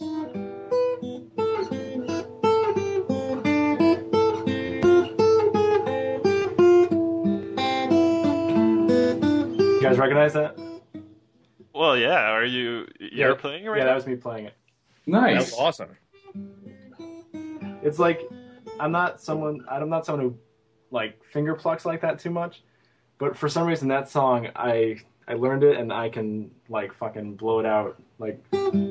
You guys recognize that? Well, yeah. You're playing it right Yeah, now? that was me playing it. That Nice. was awesome. It's like I'm not someone who like finger plucks like that too much, but for some reason that song I learned it and I can like fucking blow it out like.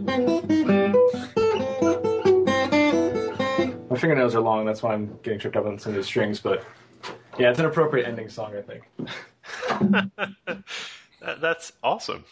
My fingernails are long, that's why I'm getting tripped up on some of the strings, but yeah, it's an appropriate ending song, I think. That's awesome.